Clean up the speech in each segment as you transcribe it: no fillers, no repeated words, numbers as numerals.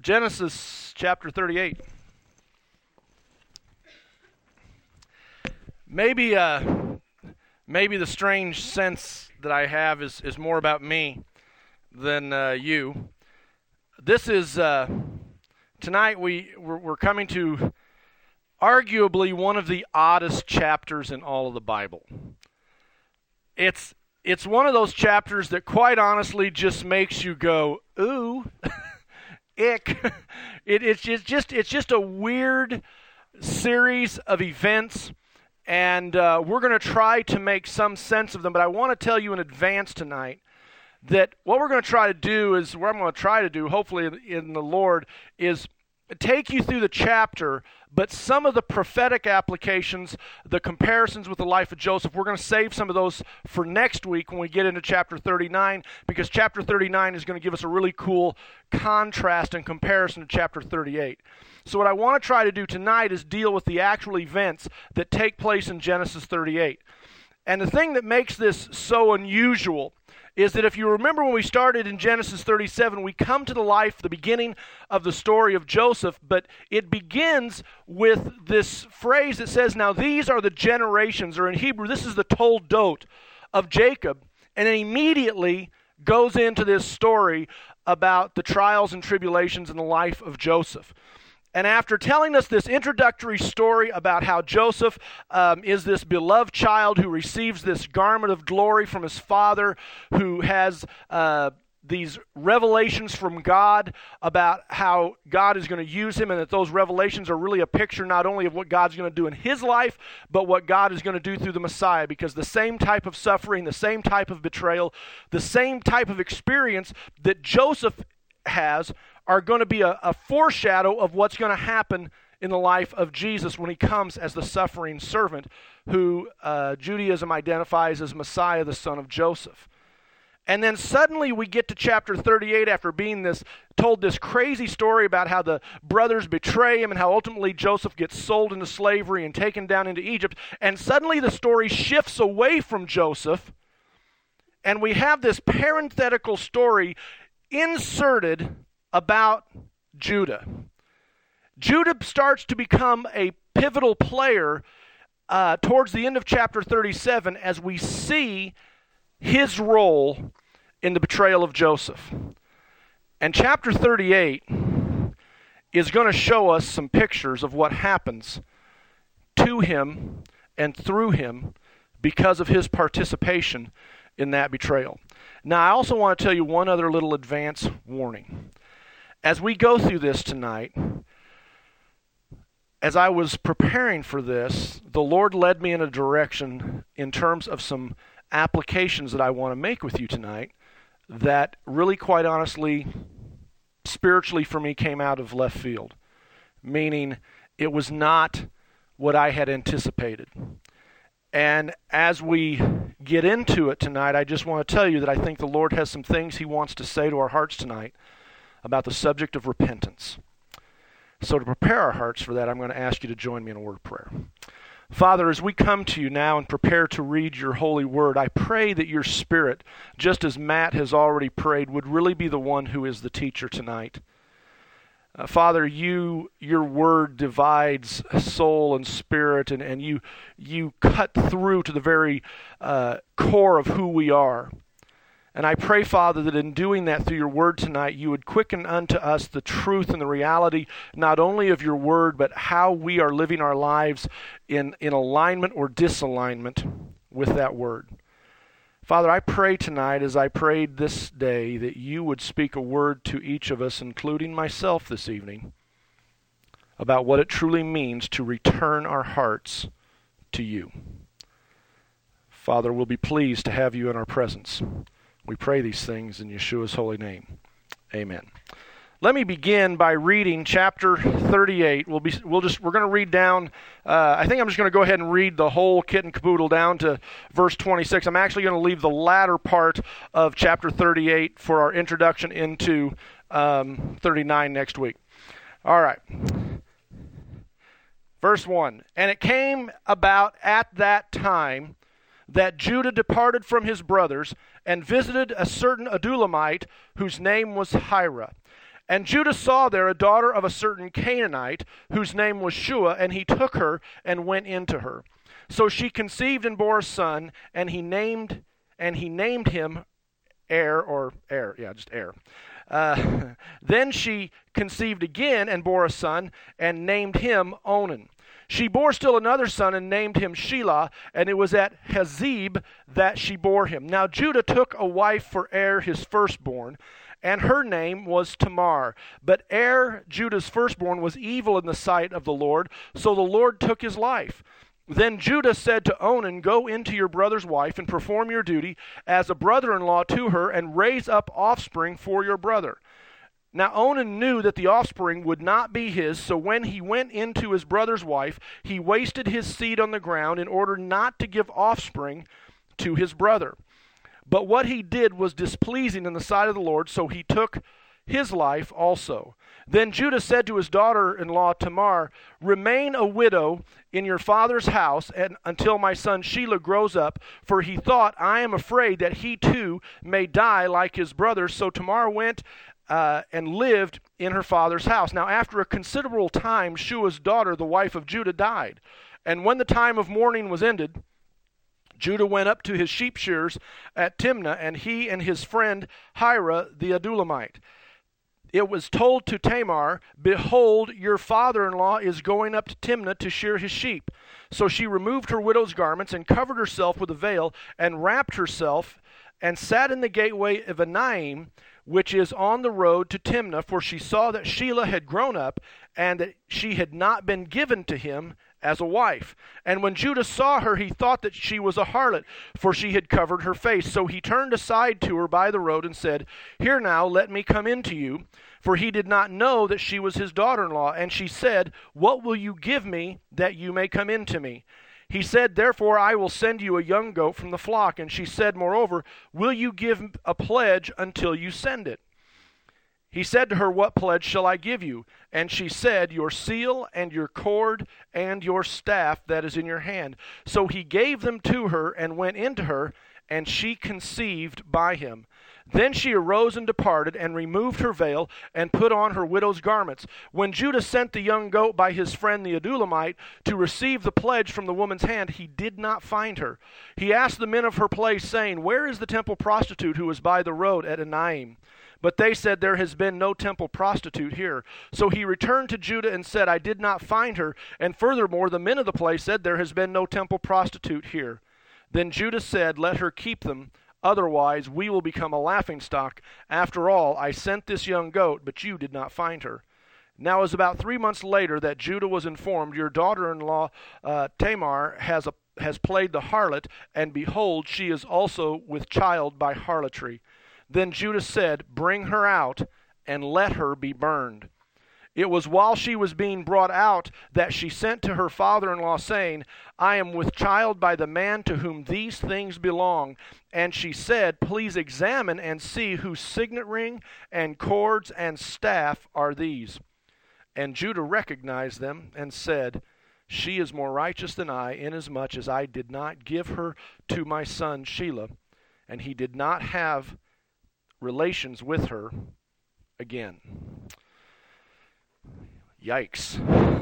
Genesis chapter 38. Maybe the strange sense that I have is more about me than you. This is tonight we're coming to arguably one of the oddest chapters in all of the Bible. It's one of those chapters that quite honestly just makes you go, ooh, ick. It's just a weird series of events, and we're going to try to make some sense of them. But I want to tell you in advance tonight that what we're going to try to do is, what I'm going to try to do, hopefully in the Lord, is take you through the chapter, but some of the prophetic applications, the comparisons with the life of Joseph, we're going to save some of those for next week when we get into chapter 39, because chapter 39 is going to give us a really cool contrast and comparison to chapter 38. So what I want to try to do tonight is deal with the actual events that take place in Genesis 38. And the thing that makes this so unusual is that if you remember when we started in Genesis 37, we come to the beginning of the story of Joseph, but it begins with this phrase that says, now these are the generations, or in Hebrew, this is the toldot of Jacob, and it immediately goes into this story about the trials and tribulations in the life of Joseph. And after telling us this introductory story about how Joseph is this beloved child who receives this garment of glory from his father, who has these revelations from God about how God is going to use him, and that those revelations are really a picture not only of what God's going to do in his life, but what God is going to do through the Messiah, because the same type of suffering, the same type of betrayal, the same type of experience that Joseph has are going to be a foreshadow of what's going to happen in the life of Jesus when he comes as the suffering servant who Judaism identifies as Messiah, the son of Joseph. And then suddenly we get to chapter 38 after being told this crazy story about how the brothers betray him and how ultimately Joseph gets sold into slavery and taken down into Egypt. And suddenly the story shifts away from Joseph, and we have this parenthetical story inserted about Judah. Judah starts to become a pivotal player towards the end of chapter 37 as we see his role in the betrayal of Joseph. And chapter 38 is going to show us some pictures of what happens to him and through him because of his participation in that betrayal. Now, I also want to tell you one other little advance warning. As we go through this tonight, as I was preparing for this, the Lord led me in a direction in terms of some applications that I want to make with you tonight that really, quite honestly, spiritually for me came out of left field. Meaning, it was not what I had anticipated. And as we get into it tonight, I just want to tell you that I think the Lord has some things he wants to say to our hearts tonight about the subject of repentance. So to prepare our hearts for that, I'm going to ask you to join me in a word of prayer. Father, as we come to you now and prepare to read your holy word, I pray that your Spirit, just as Matt has already prayed, would really be the one who is the teacher tonight. Father, your word divides soul and spirit, and you cut through to the very core of who we are. And I pray, Father, that in doing that through your word tonight, you would quicken unto us the truth and the reality, not only of your word, but how we are living our lives in alignment or disalignment with that word. Father, I pray tonight, as I prayed this day, that you would speak a word to each of us, including myself this evening, about what it truly means to return our hearts to you. Father, we'll be pleased to have you in our presence. We pray these things in Yeshua's holy name. Amen. Let me begin by reading chapter 38. We're going to read down. I think I'm just going to go ahead and read the whole kit and caboodle down to verse 26. I'm actually going to leave the latter part of chapter 38 for our introduction into 39 next week. All right. Verse 1. And it came about at that time that Judah departed from his brothers and visited a certain Adullamite whose name was Hira. And Judah saw there a daughter of a certain Canaanite, whose name was Shua, and he took her and went into her. So she conceived and bore a son, and he named him Er. Then she conceived again and bore a son, and named him Onan. She bore still another son and named him Shelah, and it was at Hazeb that she bore him. Now Judah took a wife for Er his firstborn, and her name was Tamar. But Er, Judah's firstborn, was evil in the sight of the Lord, so the Lord took his life. Then Judah said to Onan, "Go into your brother's wife and perform your duty as a brother-in-law to her, and raise up offspring for your brother." Now Onan knew that the offspring would not be his, so when he went into his brother's wife, he wasted his seed on the ground in order not to give offspring to his brother. But what he did was displeasing in the sight of the Lord, so he took his life also. Then Judah said to his daughter-in-law Tamar, "Remain a widow in your father's house until my son Shelah grows up," for he thought, "I am afraid that he too may die like his brothers." So Tamar went and lived in her father's house. Now after a considerable time, Shua's daughter, the wife of Judah, died. And when the time of mourning was ended, Judah went up to his sheep shearers at Timnah, and he and his friend Hira the Adullamite. It was told to Tamar, "Behold, your father-in-law is going up to Timnah to shear his sheep." So she removed her widow's garments and covered herself with a veil and wrapped herself and sat in the gateway of Enaim, which is on the road to Timnah, for she saw that Shelah had grown up and that she had not been given to him as a wife. And when Judah saw her, he thought that she was a harlot, for she had covered her face. So he turned aside to her by the road and said, "Here now, let me come in to you." For he did not know that she was his daughter-in-law. And she said, "What will you give me that you may come in to me?" He said, "Therefore I will send you a young goat from the flock." And she said, "Moreover, will you give a pledge until you send it?" He said to her, "What pledge shall I give you?" And she said, "Your seal and your cord and your staff that is in your hand." So he gave them to her and went into her, and she conceived by him. Then she arose and departed, and removed her veil, and put on her widow's garments. When Judah sent the young goat by his friend the Adullamite to receive the pledge from the woman's hand, he did not find her. He asked the men of her place, saying, "Where is the temple prostitute who was by the road at Enaim?" But they said, "There has been no temple prostitute here." So he returned to Judah and said, "I did not find her." And furthermore, the men of the place said, "There has been no temple prostitute here." Then Judah said, "Let her keep them. Otherwise, we will become a laughingstock. After all, I sent this young goat, but you did not find her." Now it was about 3 months later that Judah was informed, "Your daughter-in-law Tamar has played the harlot, and behold, she is also with child by harlotry." Then Judah said, "Bring her out, and let her be burned." It was while she was being brought out that she sent to her father-in-law, saying, "I am with child by the man to whom these things belong." And she said, "Please examine and see whose signet ring and cords and staff are these." And Judah recognized them and said, "She is more righteous than I, inasmuch as I did not give her to my son Shelah." And he did not have relations with her again. Yikes.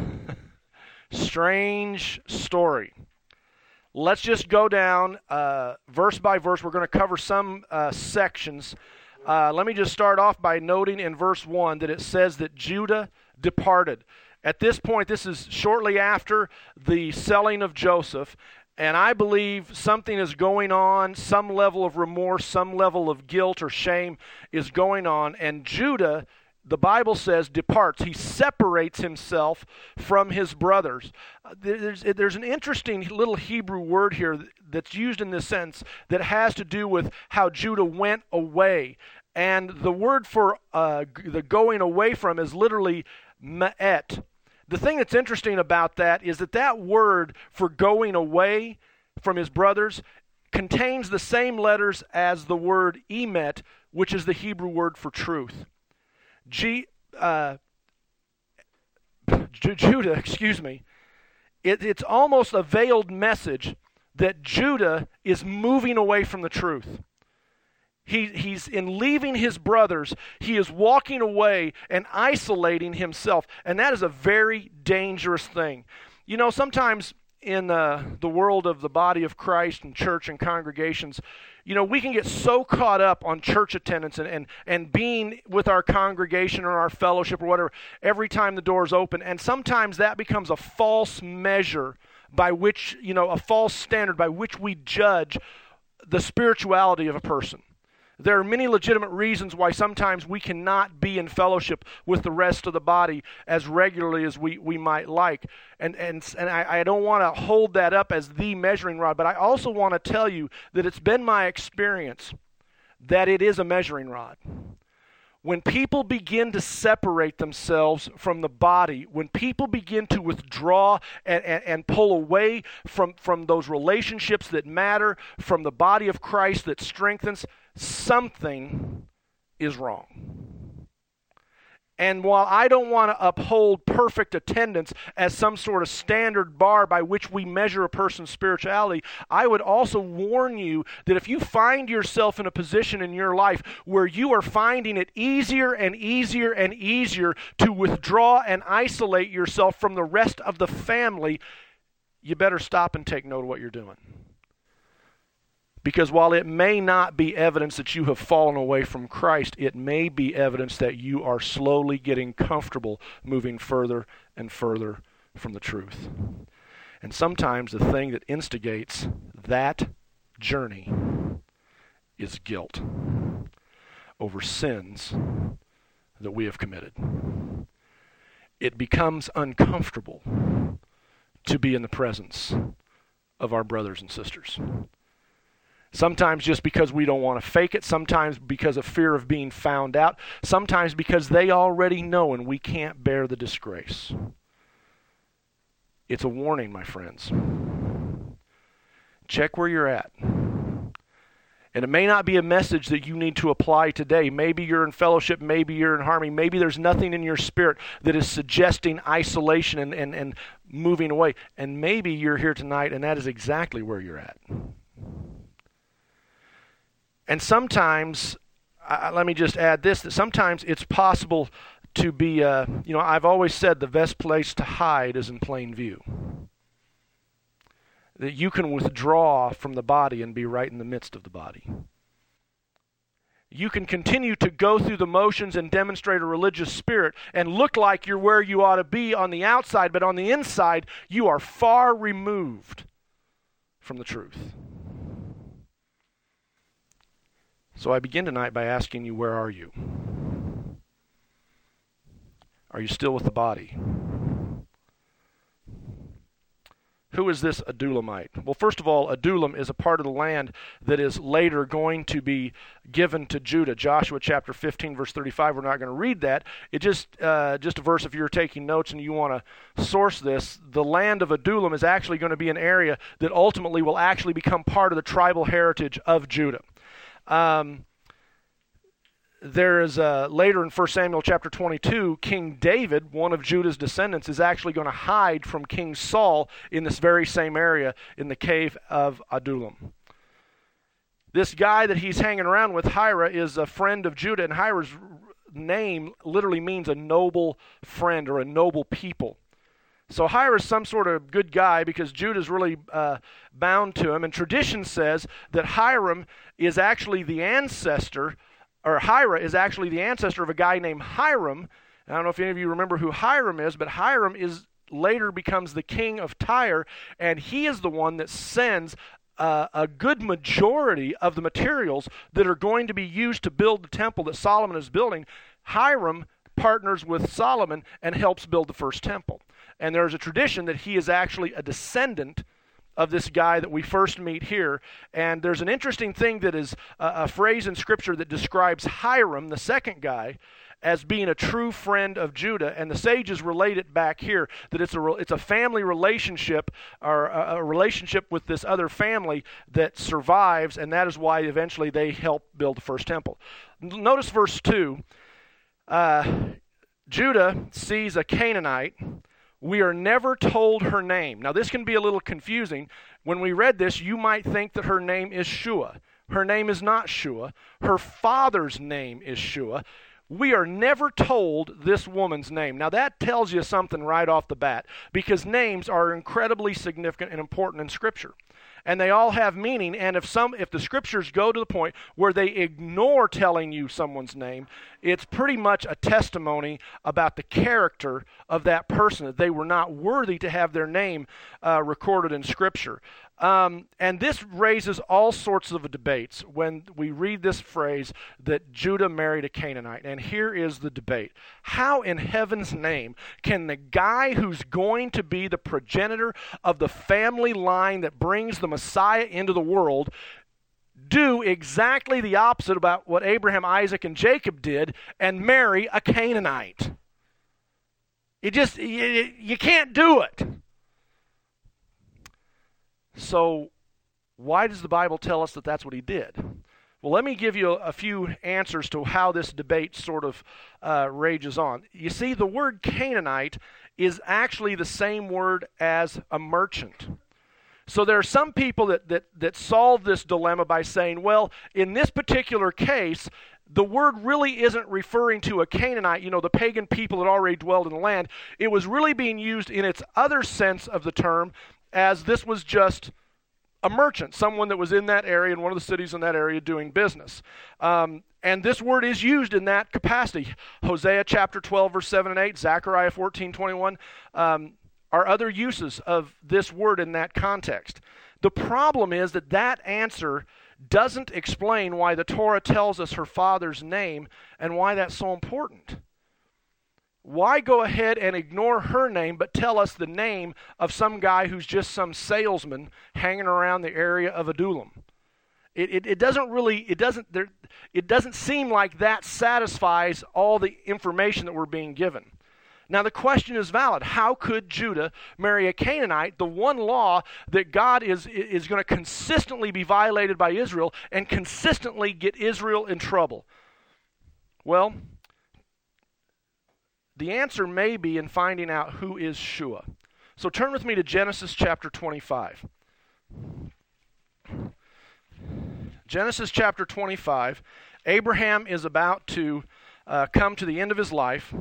Strange story. Let's just go down verse by verse. We're going to cover some sections. Let me just start off by noting in verse 1 that it says that Judah departed. At this point, this is shortly after the selling of Joseph, and I believe something is going on, some level of remorse, some level of guilt or shame is going on, and Judah, the Bible says, departs. He separates himself from his brothers. There's an interesting little Hebrew word here that's used in this sentence that has to do with how Judah went away. And the word for the going away from is literally ma'et. The thing that's interesting about that is that word for going away from his brothers contains the same letters as the word emet, which is the Hebrew word for truth. Judah, it's almost a veiled message that Judah is moving away from the truth. He's in leaving his brothers, he is walking away and isolating himself. And that is a very dangerous thing. You know, sometimes in the world of the body of Christ and church and congregations, you know, we can get so caught up on church attendance and being with our congregation or our fellowship or whatever every time the doors open. And sometimes that becomes a false measure by which, you know, a false standard by which we judge the spirituality of a person. There are many legitimate reasons why sometimes we cannot be in fellowship with the rest of the body as regularly as we might like. And I don't want to hold that up as the measuring rod, but I also want to tell you that it's been my experience that it is a measuring rod. When people begin to separate themselves from the body, when people begin to withdraw and pull away from those relationships that matter, from the body of Christ that strengthens, something is wrong. And while I don't want to uphold perfect attendance as some sort of standard bar by which we measure a person's spirituality, I would also warn you that if you find yourself in a position in your life where you are finding it easier and easier and easier to withdraw and isolate yourself from the rest of the family, you better stop and take note of what you're doing. Because while it may not be evidence that you have fallen away from Christ, it may be evidence that you are slowly getting comfortable moving further and further from the truth. And sometimes the thing that instigates that journey is guilt over sins that we have committed. It becomes uncomfortable to be in the presence of our brothers and sisters. Sometimes just because we don't want to fake it, sometimes because of fear of being found out, sometimes because they already know and we can't bear the disgrace. It's a warning, my friends. Check where you're at. And it may not be a message that you need to apply today. Maybe you're in fellowship, maybe you're in harmony, maybe there's nothing in your spirit that is suggesting isolation and moving away. And maybe you're here tonight and that is exactly where you're at. And sometimes, let me just add this, that sometimes it's possible to be, I've always said the best place to hide is in plain view. That you can withdraw from the body and be right in the midst of the body. You can continue to go through the motions and demonstrate a religious spirit and look like you're where you ought to be on the outside, but on the inside, you are far removed from the truth. So I begin tonight by asking you, where are you? Are you still with the body? Who is this Adullamite? Well, first of all, Adullam is a part of the land that is later going to be given to Judah. Joshua chapter 15, verse 35, we're not going to read that. It just a verse if you're taking notes and you want to source this. The land of Adullam is actually going to be an area that ultimately will actually become part of the tribal heritage of Judah. There is later in 1 Samuel chapter 22, King David, one of Judah's descendants, is actually going to hide from King Saul in this very same area in the cave of Adullam. This guy that he's hanging around with, Hira, is a friend of Judah, and Hira's name literally means a noble friend or a noble people. So Hira is some sort of good guy because Judah's really bound to him, and tradition says that Hiram is actually the ancestor, or Hira is actually the ancestor of a guy named Hiram. I don't know if any of you remember who Hiram is, but Hiram later becomes the king of Tyre, and he is the one that sends a good majority of the materials that are going to be used to build the temple that Solomon is building. Hiram partners with Solomon and helps build the first temple. And there's a tradition that he is actually a descendant of this guy that we first meet here. And there's an interesting thing that is a phrase in Scripture that describes Hiram, the second guy, as being a true friend of Judah. And the sages relate it back here, that it's a family relationship, or a relationship with this other family that survives, and that is why eventually they help build the first temple. Notice verse 2. Judah sees a Canaanite. We are never told her name. Now, this can be a little confusing. When we read this, you might think that her name is Shua. Her name is not Shua. Her father's name is Shua. We are never told this woman's name. Now that tells you something right off the bat, because names are incredibly significant and important in Scripture. And they all have meaning, and if the Scriptures go to the point where they ignore telling you someone's name, it's pretty much a testimony about the character of that person, that they were not worthy to have their name recorded in Scripture. And this raises all sorts of debates when we read this phrase that Judah married a Canaanite. And here is the debate. How in heaven's name can the guy who's going to be the progenitor of the family line that brings the Messiah into the world do exactly the opposite about what Abraham, Isaac, and Jacob did and marry a Canaanite? You can't do it. So why does the Bible tell us that that's what he did? Well, let me give you a few answers to how this debate sort of rages on. You see, the word Canaanite is actually the same word as a merchant. So there are some people that solve this dilemma by saying, well, in this particular case, the word really isn't referring to a Canaanite, the pagan people that already dwelled in the land. It was really being used in its other sense of the term, as this was just a merchant, someone that was in that area, in one of the cities in that area doing business. And this word is used in that capacity. Hosea chapter 12, verse 7 and 8, Zechariah 14:21 are other uses of this word in that context. The problem is that answer doesn't explain why the Torah tells us her father's name and why that's so important. Why go ahead and ignore her name but tell us the name of some guy who's just some salesman hanging around the area of Adullam? It doesn't seem like that satisfies all the information that we're being given. Now the question is valid. How could Judah marry a Canaanite, the one law that God is going to consistently be violated by Israel and consistently get Israel in trouble? Well, the answer may be in finding out who is Shua. So turn with me to Genesis chapter 25. Genesis chapter 25. Abraham is about to come to the end of his life.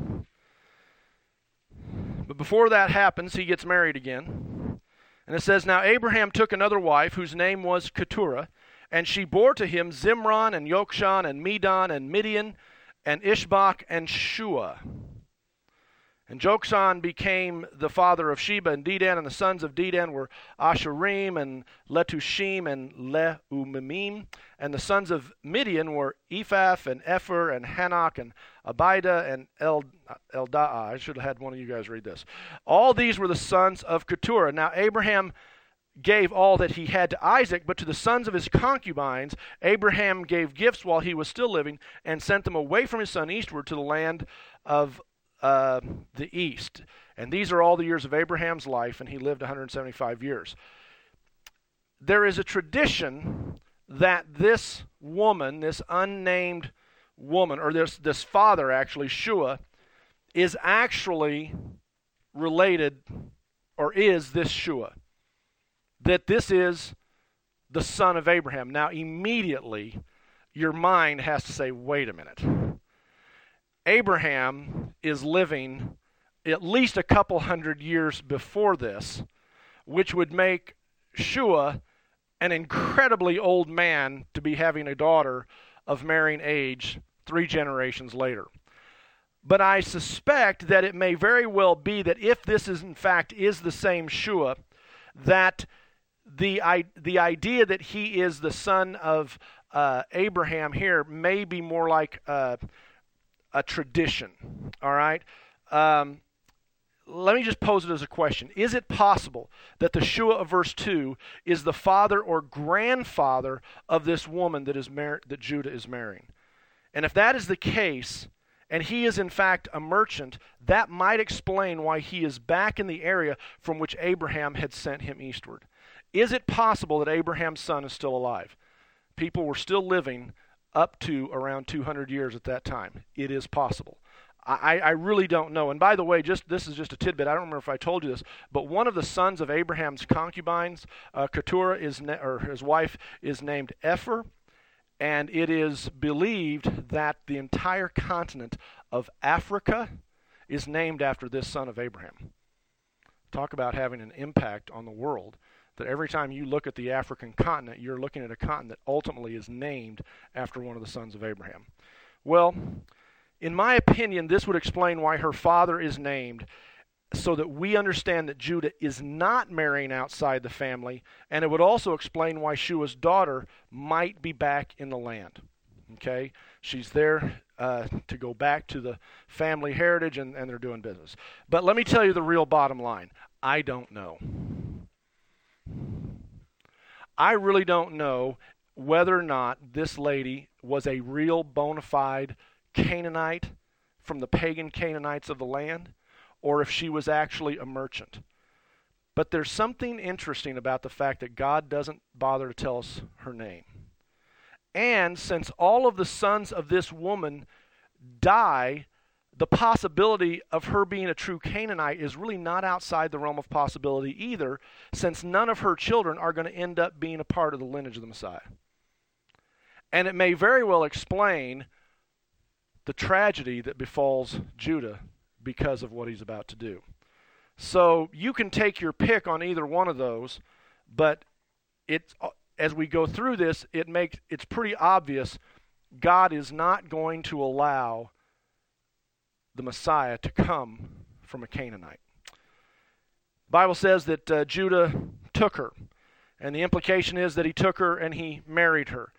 But before that happens, he gets married again. And it says, now Abraham took another wife whose name was Keturah, and she bore to him Zimran and Yokshan and Medan and Midian and Ishbak and Shua. And Jokshan became the father of Sheba and Dedan, and the sons of Dedan were Ashurim and Letushim and Leumimim. And the sons of Midian were Ephah and Epher and Hanok and Abida and Eldaah. I should have had one of you guys read this. All these were the sons of Keturah. Now Abraham gave all that he had to Isaac, but to the sons of his concubines Abraham gave gifts while he was still living and sent them away from his son eastward to the land of the east. And these are all the years of Abraham's life, and he lived 175 years. There is a tradition that this woman, this unnamed woman, or this father actually, Shua, is actually related, or is this Shua. That this is the son of Abraham. Now immediately your mind has to say, wait a minute. Abraham is living at least a couple hundred years before this, which would make Shua an incredibly old man to be having a daughter of marrying age 3 generations later. But I suspect that it may very well be that if this is in fact is the same Shua, that the idea that he is the son of Abraham here may be more like a tradition, all right? Let me just pose it as a question. Is it possible that the Shua of verse 2 is the father or grandfather of this woman that Judah is marrying? And if that is the case, and he is in fact a merchant, that might explain why he is back in the area from which Abraham had sent him eastward. Is it possible that Abraham's son is still alive? People were still living up to around 200 years at that time. It is possible. I really don't know. And by the way, this is just a tidbit. I don't remember if I told you this, but one of the sons of Abraham's concubines, Keturah, his wife, is named Epher. And it is believed that the entire continent of Africa is named after this son of Abraham. Talk about having an impact on the world, that every time you look at the African continent, you're looking at a continent that ultimately is named after one of the sons of Abraham. Well, in my opinion, this would explain why her father is named, so that we understand that Judah is not marrying outside the family, and it would also explain why Shua's daughter might be back in the land. Okay? She's there to go back to the family heritage, and they're doing business. But let me tell you the real bottom line. I don't know. I really don't know whether or not this lady was a real bona fide Canaanite from the pagan Canaanites of the land, or if she was actually a merchant. But there's something interesting about the fact that God doesn't bother to tell us her name. And since all of the sons of this woman die, the possibility of her being a true Canaanite is really not outside the realm of possibility either, since none of her children are going to end up being a part of the lineage of the Messiah. And it may very well explain the tragedy that befalls Judah because of what he's about to do. So you can take your pick on either one of those, but as we go through this, it's pretty obvious God is not going to allow the Messiah to come from a Canaanite. The Bible says that Judah took her, and the implication is that he took her and he married her.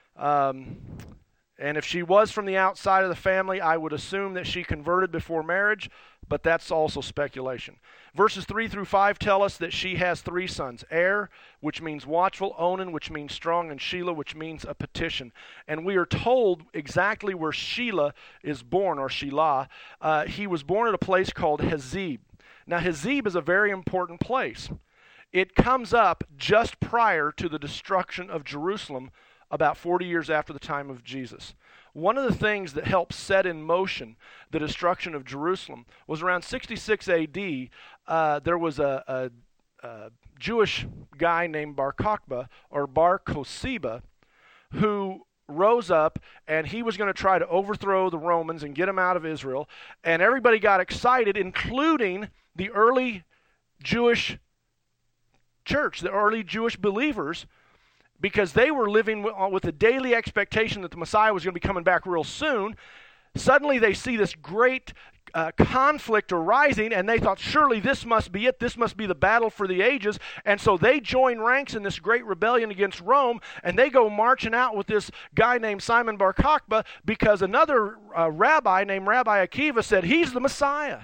And if she was from the outside of the family, I would assume that she converted before marriage, but that's also speculation. Verses 3 through 5 tell us that she has 3 sons. Er, which means watchful, Onan, which means strong, and Shelah, which means a petition. And we are told exactly where Shelah is born, or Shelah. He was born at a place called Hezib. Now, Hezib is a very important place. It comes up just prior to the destruction of Jerusalem, about 40 years after the time of Jesus. One of the things that helped set in motion the destruction of Jerusalem was around 66 A.D., there was a Jewish guy named Bar Kokhba, or Bar Kosiba, who rose up, and he was going to try to overthrow the Romans and get them out of Israel. And everybody got excited, including the early Jewish church, the early Jewish believers, because they were living with a daily expectation that the Messiah was going to be coming back real soon. Suddenly they see this great conflict arising, and they thought, surely this must be it. This must be the battle for the ages. And so they join ranks in this great rebellion against Rome, and they go marching out with this guy named Simon Bar Kokhba, because another rabbi named Rabbi Akiva said, he's the Messiah.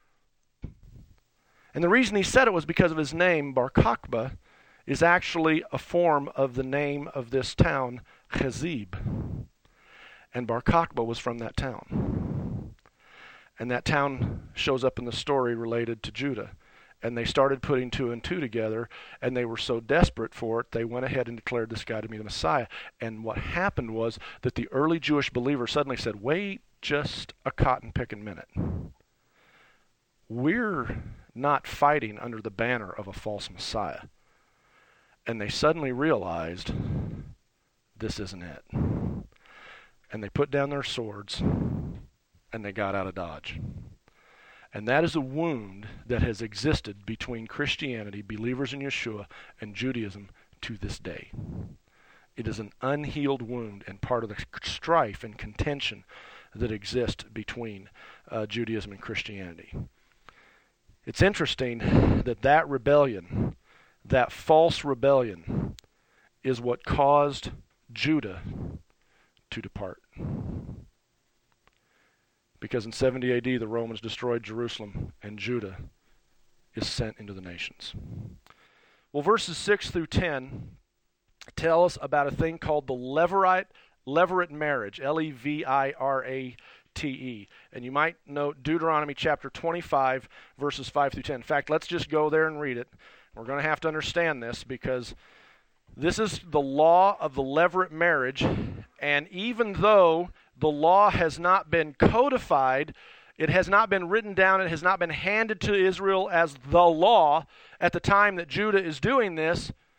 And the reason he said it was because of his name. Bar Kokhba is actually a form of the name of this town, Hezib. And Bar Kokhba was from that town. And that town shows up in the story related to Judah. And they started putting 2 and 2 together, and they were so desperate for it, they went ahead and declared this guy to be the Messiah. And what happened was that the early Jewish believers suddenly said, wait just a cotton-picking minute. We're not fighting under the banner of a false Messiah. And they suddenly realized, this isn't it. And they put down their swords, and they got out of Dodge. And that is a wound that has existed between Christianity, believers in Yeshua, and Judaism to this day. It is an unhealed wound and part of the strife and contention that exists between Judaism and Christianity. It's interesting that rebellion, that false rebellion, is what caused Judah to depart. Because in 70 AD, the Romans destroyed Jerusalem, and Judah is sent into the nations. Well, verses 6 through 10 tell us about a thing called the Levirate marriage, Levirate. And you might note Deuteronomy chapter 25, verses 5 through 10. In fact, let's just go there and read it. We're going to have to understand this, because this is the law of the Levirate marriage, and even though the law has not been codified, it has not been written down, it has not been handed to Israel as the law at the time that Judah is doing this,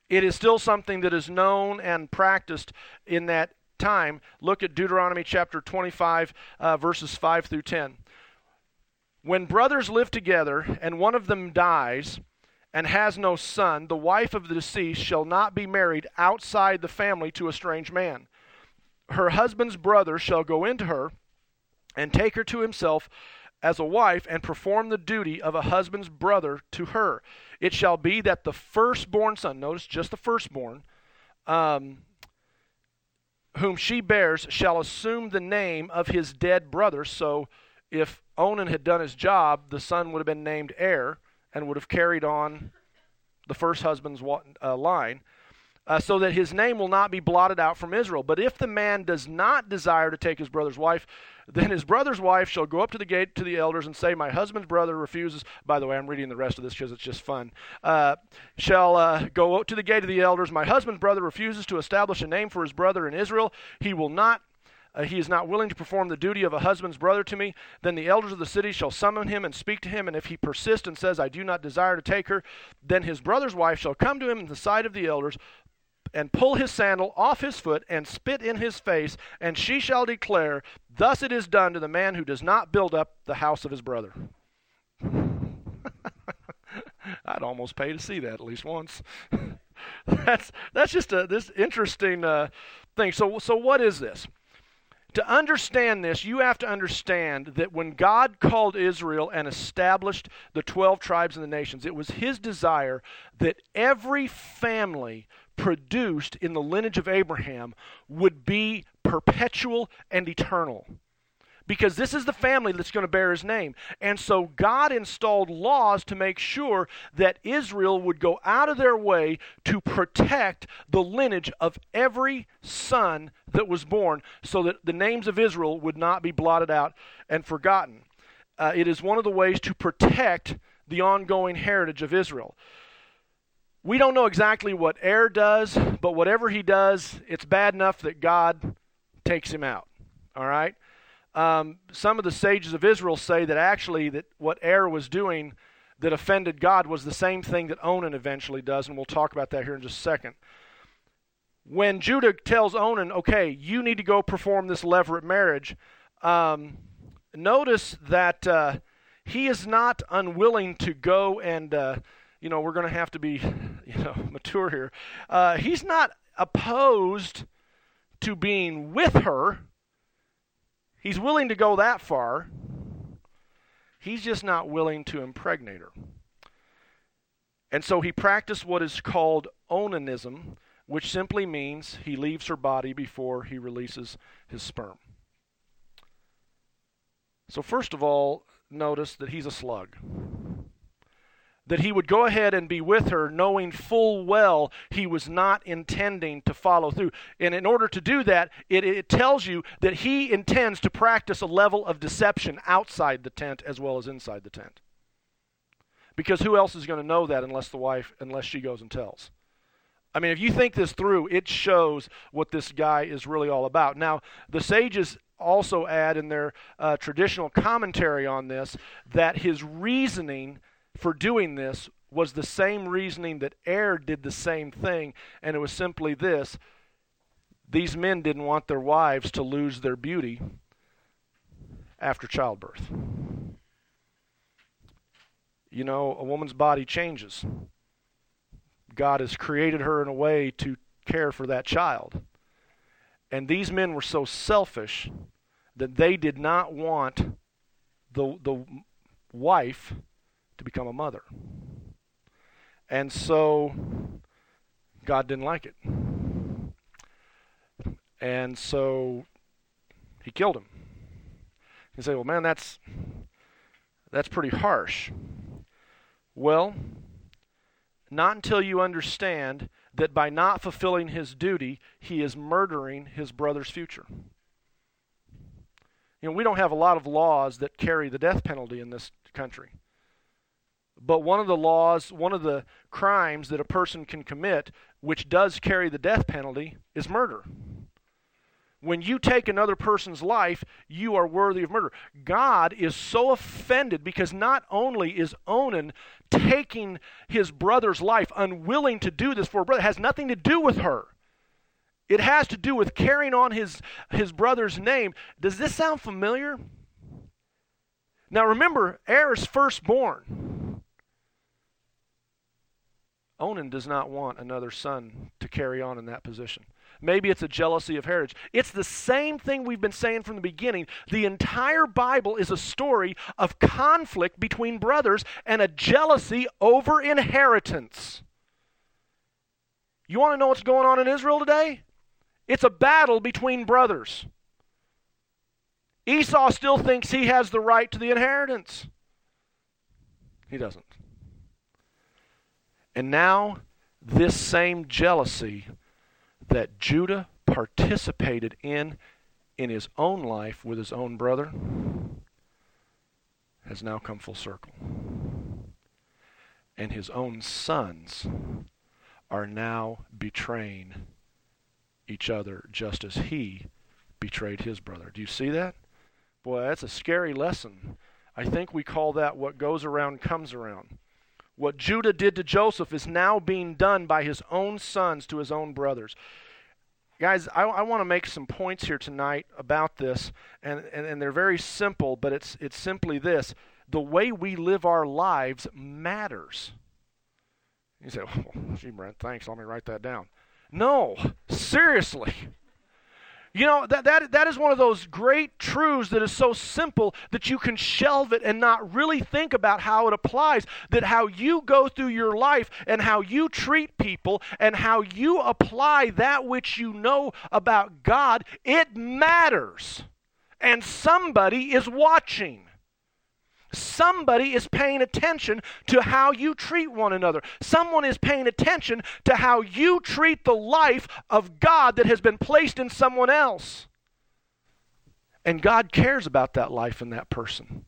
it is still something that is known and practiced in that time. Look at Deuteronomy chapter 25, verses 5 through 10. When brothers live together and one of them dies and has no son, the wife of the deceased shall not be married outside the family to a strange man. Her husband's brother shall go into her and take her to himself as a wife and perform the duty of a husband's brother to her. It shall be that the firstborn son, notice just the firstborn, whom she bears shall assume the name of his dead brother. So if Onan had done his job, the son would have been named Er and would have carried on the first husband's line, so that his name will not be blotted out from Israel. But if the man does not desire to take his brother's wife, then his brother's wife shall go up to the gate to the elders and say, my husband's brother refuses. By the way, I'm reading the rest of this because it's just fun. Shall go to the gate of the elders. My husband's brother refuses to establish a name for his brother in Israel. He is not willing to perform the duty of a husband's brother to me. Then the elders of the city shall summon him and speak to him. And if he persist and says, I do not desire to take her, then his brother's wife shall come to him in the sight of the elders and pull his sandal off his foot and spit in his face. And she shall declare, thus it is done to the man who does not build up the house of his brother. I'd almost pay to see that at least once. That's just this interesting thing. So what is this? To understand this, you have to understand that when God called Israel and established the 12 tribes and the nations, it was his desire that every family produced in the lineage of Abraham would be perpetual and eternal. Because this is the family that's going to bear his name. And so God installed laws to make sure that Israel would go out of their way to protect the lineage of every son that was born, so that the names of Israel would not be blotted out and forgotten. It is one of the ways to protect the ongoing heritage of Israel. We don't know exactly what Er does, but whatever he does, it's bad enough that God takes him out. All right? Some of the sages of Israel say that actually that what Er was doing that offended God was the same thing that Onan eventually does, and we'll talk about that here in just a second. When Judah tells Onan, okay, you need to go perform this levirate marriage, notice that he is not unwilling to go and, we're going to have to be, mature here. He's not opposed to being with her. He's willing to go that far. He's just not willing to impregnate her. And so he practiced what is called onanism, which simply means he leaves her body before he releases his sperm. So first of all, notice that he's a slug. That he would go ahead and be with her knowing full well he was not intending to follow through. And in order to do that, it tells you that he intends to practice a level of deception outside the tent as well as inside the tent. Because who else is going to know that unless she goes and tells? I mean, if you think this through, it shows what this guy is really all about. Now, the sages also add in their traditional commentary on this that his reasoning for doing this was the same reasoning that Er did the same thing, and it was simply this: these men didn't want their wives to lose their beauty after childbirth. A woman's body changes. God has created her in a way to care for that child. And these men were so selfish that they did not want the wife to become a mother. And so God didn't like it. And so he killed him. You say, well, man, that's pretty harsh. Well, not until you understand that by not fulfilling his duty, he is murdering his brother's future. We don't have a lot of laws that carry the death penalty in this country. But one of the crimes that a person can commit, which does carry the death penalty, is murder. When you take another person's life, you are worthy of murder. God is so offended because not only is Onan taking his brother's life, unwilling to do this for a brother, it has nothing to do with her. It has to do with carrying on his brother's name. Does this sound familiar? Now remember, Er is firstborn. Onan does not want another son to carry on in that position. Maybe it's a jealousy of heritage. It's the same thing we've been saying from the beginning. The entire Bible is a story of conflict between brothers and a jealousy over inheritance. You want to know what's going on in Israel today? It's a battle between brothers. Esau still thinks he has the right to the inheritance. He doesn't. And now, this same jealousy that Judah participated in his own life with his own brother has now come full circle. And his own sons are now betraying each other just as he betrayed his brother. Do you see that? Boy, that's a scary lesson. I think we call that what goes around comes around. What Judah did to Joseph is now being done by his own sons to his own brothers. Guys, I want to make some points here tonight about this, and they're very simple, but it's simply this. The way we live our lives matters. You say, oh, gee, Brent, thanks, let me write that down. No, seriously. You know, that is one of those great truths that is so simple that you can shelve it and not really think about how it applies. That how you go through your life and how you treat people and how you apply that which you know about God, it matters. And somebody is watching. Somebody is paying attention to how you treat one another. Someone is paying attention to how you treat the life of God that has been placed in someone else. And God cares about that life in that person.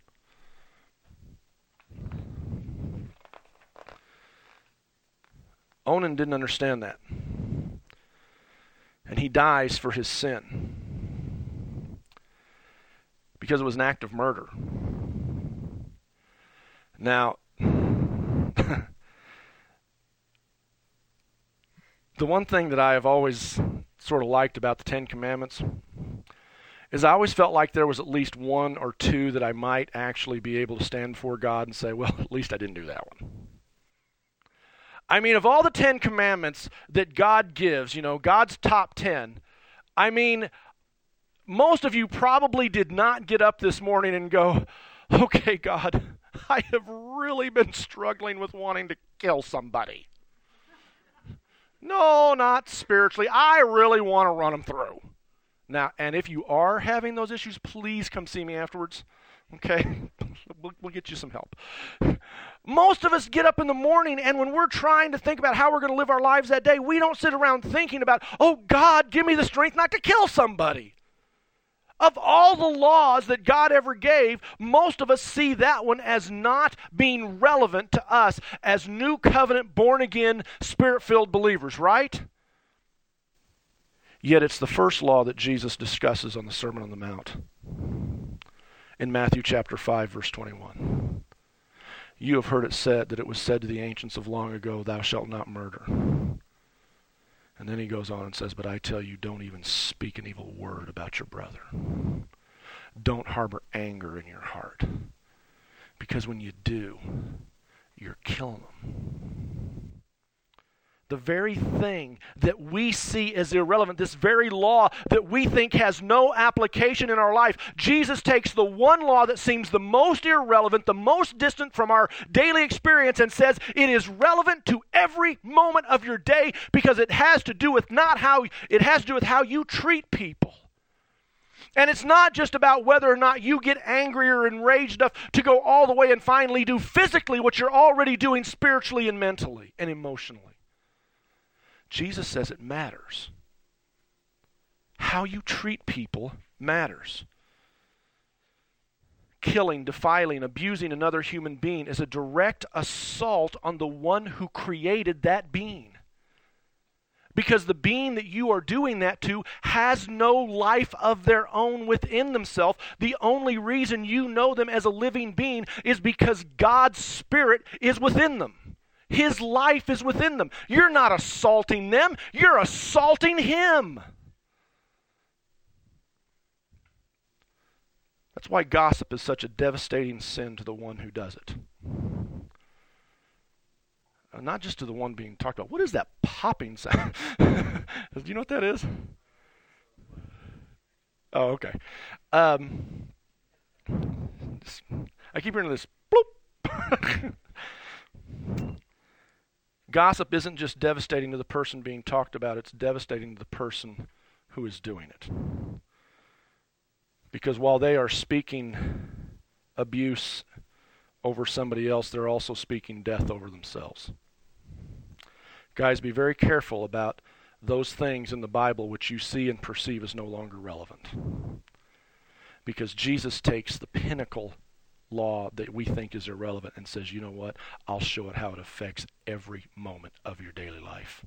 Onan didn't understand that. And he dies for his sin. Because it was an act of murder. Now, the one thing that I have always sort of liked about the Ten Commandments is I always felt like there was at least one or two that I might actually be able to stand before God and say, well, at least I didn't do that one. I mean, of all the 10 commandments that God gives, you know, God's top 10, I mean, most of you probably did not get up this morning and go, okay, God, I have really been struggling with wanting to kill somebody. No, not spiritually. I really want to run them through. Now, and if you are having those issues, please come see me afterwards. Okay? We'll get you some help. Most of us get up in the morning, and when we're trying to think about how we're going to live our lives that day, we don't sit around thinking about, oh, God, give me the strength not to kill somebody. Of all the laws that God ever gave, most of us see that one as not being relevant to us as new covenant, born-again, spirit-filled believers, right? Yet it's the first law that Jesus discusses on the Sermon on the Mount. In Matthew chapter 5, verse 21. You have heard it said that it was said to the ancients of long ago, thou shalt not murder. And then he goes on and says, but I tell you, don't even speak an evil word about your brother. Don't harbor anger in your heart. Because when you do, you're killing them. The very thing that we see as irrelevant, this very law that we think has no application in our life, Jesus takes the one law that seems the most irrelevant, the most distant from our daily experience, and says it is relevant to every moment of your day because it has to do with how you treat people. And it's not just about whether or not you get angry or enraged enough to go all the way and finally do physically what you're already doing spiritually and mentally and emotionally. Jesus says it matters. How you treat people matters. Killing, defiling, abusing another human being is a direct assault on the one who created that being. because the being that you are doing that to has no life of their own within themselves. The only reason you know them as a living being is because God's Spirit is within them. His life is within them. You're not assaulting them, you're assaulting Him. That's why gossip is such a devastating sin to the one who does it. Not just to the one being talked about. What is that popping sound? Do you know what that is? Oh, okay. I keep hearing this bloop. Gossip isn't just devastating to the person being talked about, it's devastating to the person who is doing it. Because while they are speaking abuse over somebody else, they're also speaking death over themselves. Guys, be very careful about those things in the Bible which you see and perceive as no longer relevant. Because Jesus takes the pinnacle law that we think is irrelevant and says, you know what? I'll show it how it affects every moment of your daily life.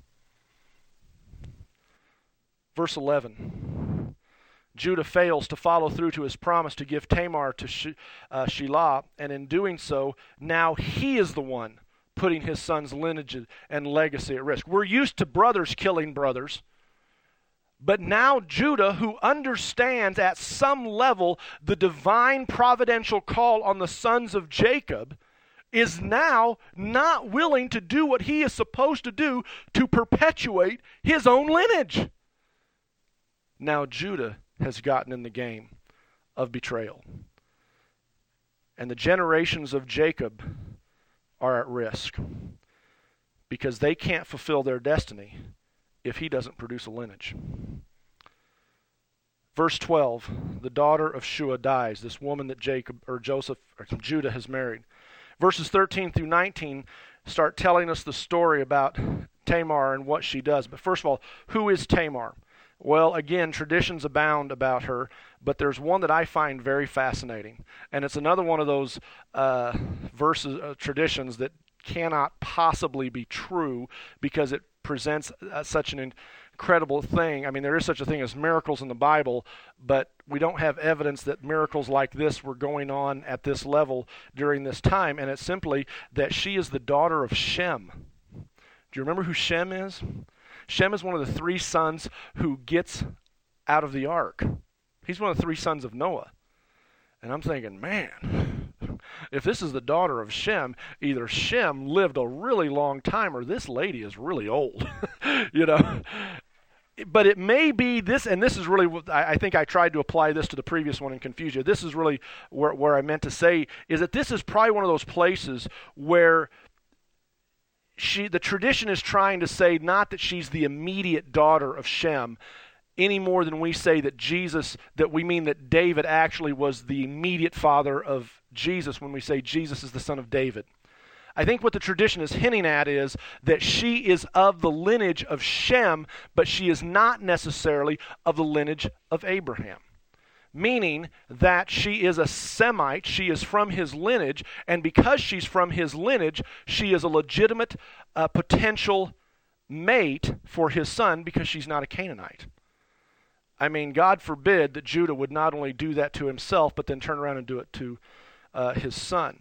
Verse 11. Judah fails to follow through to his promise to give Tamar to Shelah, and in doing so, now he is the one putting his son's lineage and legacy at risk. We're used to brothers killing brothers, but now Judah, who understands at some level the divine providential call on the sons of Jacob, is now not willing to do what he is supposed to do to perpetuate his own lineage. Now Judah has gotten in the game of betrayal. And the generations of Jacob are at risk because they can't fulfill their destiny if he doesn't produce a lineage. Verse 12, the daughter of Shua dies, this woman that Judah has married. Verses 13 through 19 start telling us the story about Tamar and what she does. But first of all, who is Tamar? Well, again, traditions abound about her, but there's one that I find very fascinating. And it's another one of those traditions that cannot possibly be true because it presents such an incredible thing. I mean, there is such a thing as miracles in the Bible, but we don't have evidence that miracles like this were going on at this level during this time. And it's simply that she is the daughter of Shem. Do you remember who Shem is? Shem is one of the three sons who gets out of the ark. He's one of the three sons of Noah. And I'm thinking, man, if this is the daughter of Shem, either Shem lived a really long time or this lady is really old. You know. But it may be this, and this is really what I think I tried to apply this to the previous one and confuse you. This is really where I meant to say is that this is probably one of those places where the tradition is trying to say not that she's the immediate daughter of Shem any more than we say that we mean that David actually was the immediate father of Jesus when we say Jesus is the son of David. I think what the tradition is hinting at is that she is of the lineage of Shem, but she is not necessarily of the lineage of Abraham. Meaning that she is a Semite, she is from his lineage, and because she's from his lineage, she is a legitimate potential mate for his son because she's not a Canaanite. I mean, God forbid that Judah would not only do that to himself, but then turn around and do it to his son.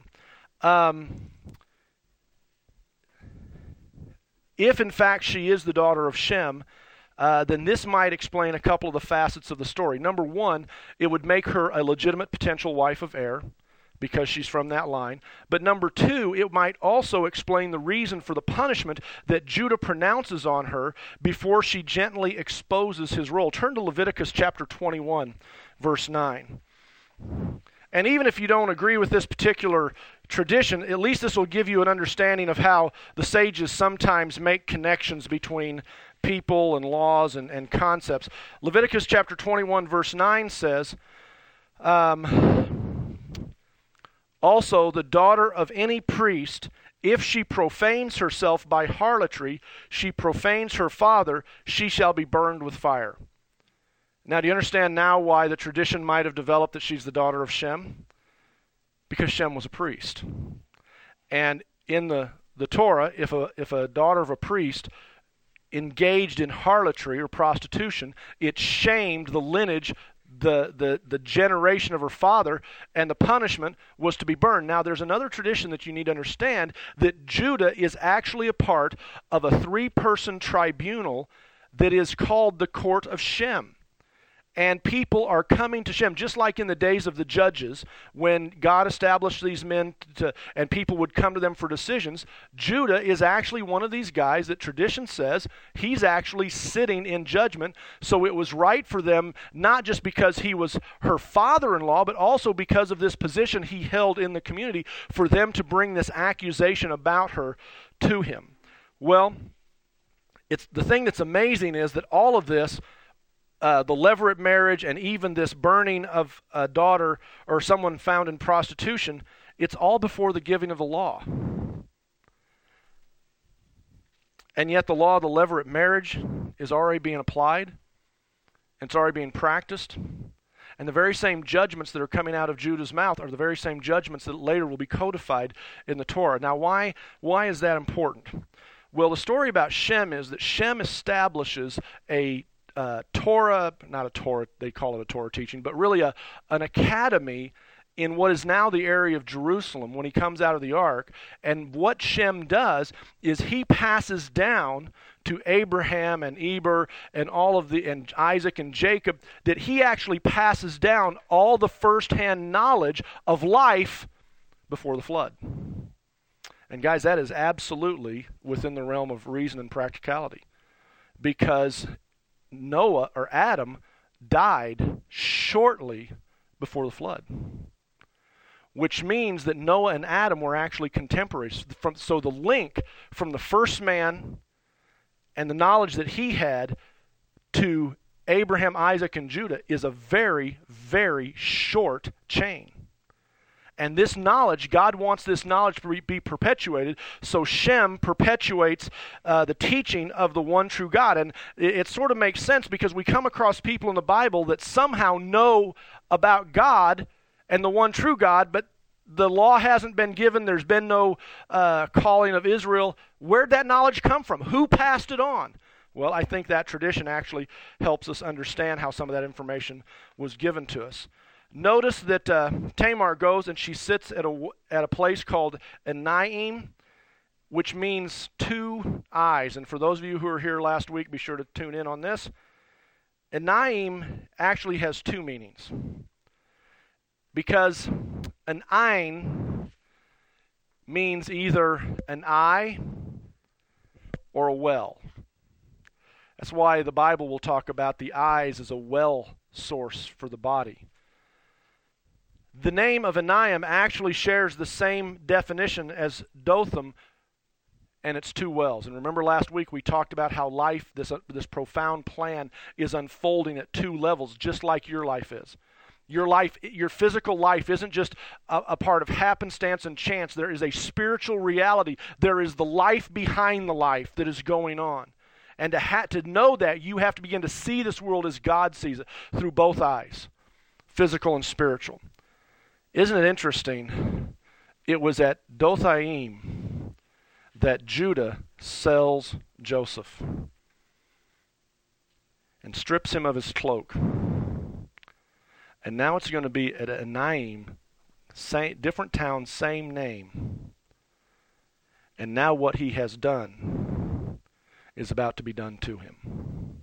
If in fact she is the daughter of Shem, then this might explain a couple of the facets of the story. Number one, it would make her a legitimate potential wife of Er because she's from that line. But number two, it might also explain the reason for the punishment that Judah pronounces on her before she gently exposes his role. Turn to Leviticus chapter 21, verse 9. And even if you don't agree with this particular tradition, at least this will give you an understanding of how the sages sometimes make connections between people and laws and concepts. Leviticus chapter 21 verse 9 says, also the daughter of any priest, if she profanes herself by harlotry, she profanes her father, she shall be burned with fire. Now, do you understand now why the tradition might have developed that she's the daughter of Shem? Because Shem was a priest. And in the Torah, if a daughter of a priest engaged in harlotry or prostitution, it shamed the lineage, the generation of her father, and the punishment was to be burned. Now, there's another tradition that you need to understand, that Judah is actually a part of a 3-person tribunal that is called the Court of Shem. And people are coming to Shem, just like in the days of the judges, when God established these men and people would come to them for decisions. Judah is actually one of these guys that tradition says he's actually sitting in judgment. So it was right for them, not just because he was her father-in-law, but also because of this position he held in the community, for them to bring this accusation about her to him. Well, it's the thing that's amazing is that all of this, the levirate marriage and even this burning of a daughter or someone found in prostitution, it's all before the giving of the law. And yet the law of the levirate marriage is already being applied. And it's already being practiced. And the very same judgments that are coming out of Judah's mouth are the very same judgments that later will be codified in the Torah. Now, why is that important? Well, the story about Shem is that Shem establishes a Torah, not a Torah, they call it a Torah teaching, but really an academy in what is now the area of Jerusalem when he comes out of the ark. And what Shem does is he passes down to Abraham and Eber and and Isaac and Jacob, that he actually passes down all the first-hand knowledge of life before the flood. And guys, that is absolutely within the realm of reason and practicality, because Noah, or Adam, died shortly before the flood, which means that Noah and Adam were actually contemporaries. So the link from the first man and the knowledge that he had to Abraham, Isaac, and Judah is a very, very short chain. And this knowledge, God wants this knowledge to be perpetuated, so Shem perpetuates the teaching of the one true God. And it sort of makes sense because we come across people in the Bible that somehow know about God and the one true God, but the law hasn't been given. There's been no calling of Israel. Where'd that knowledge come from? Who passed it on? Well, I think that tradition actually helps us understand how some of that information was given to us. Notice that Tamar goes and she sits at a place called Enaim, which means 2 eyes. And for those of you who were here last week, be sure to tune in on this. Enaim actually has 2 meanings, because an ain means either an eye or a well. That's why the Bible will talk about the eyes as a well source for the body. The name of Enaim actually shares the same definition as Dotham, and it's 2 wells. And remember last week we talked about how life, this profound plan, is unfolding at 2 levels, just like your life is. Your life, your physical life isn't just a part of happenstance and chance. There is a spiritual reality. There is the life behind the life that is going on. And to know that, you have to begin to see this world as God sees it, through both eyes, physical and spiritual. Isn't it interesting? It was at Dothaim that Judah sells Joseph and strips him of his cloak. And now it's going to be at Enaim, different town, same name. And now what he has done is about to be done to him.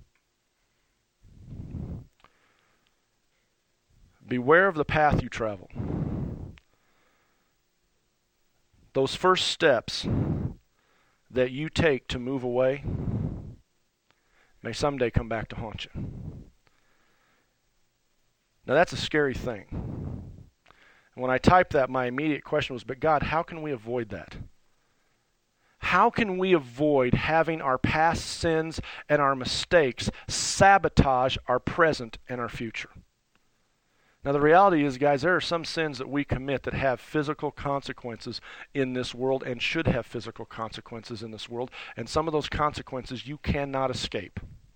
Beware of the path you travel. Those first steps that you take to move away may someday come back to haunt you. Now that's a scary thing. And when I typed that, my immediate question was, but God, how can we avoid that? How can we avoid having our past sins and our mistakes sabotage our present and our future? Now the reality is, guys, there are some sins that we commit that have physical consequences in this world and should have physical consequences in this world. And some of those consequences you cannot escape.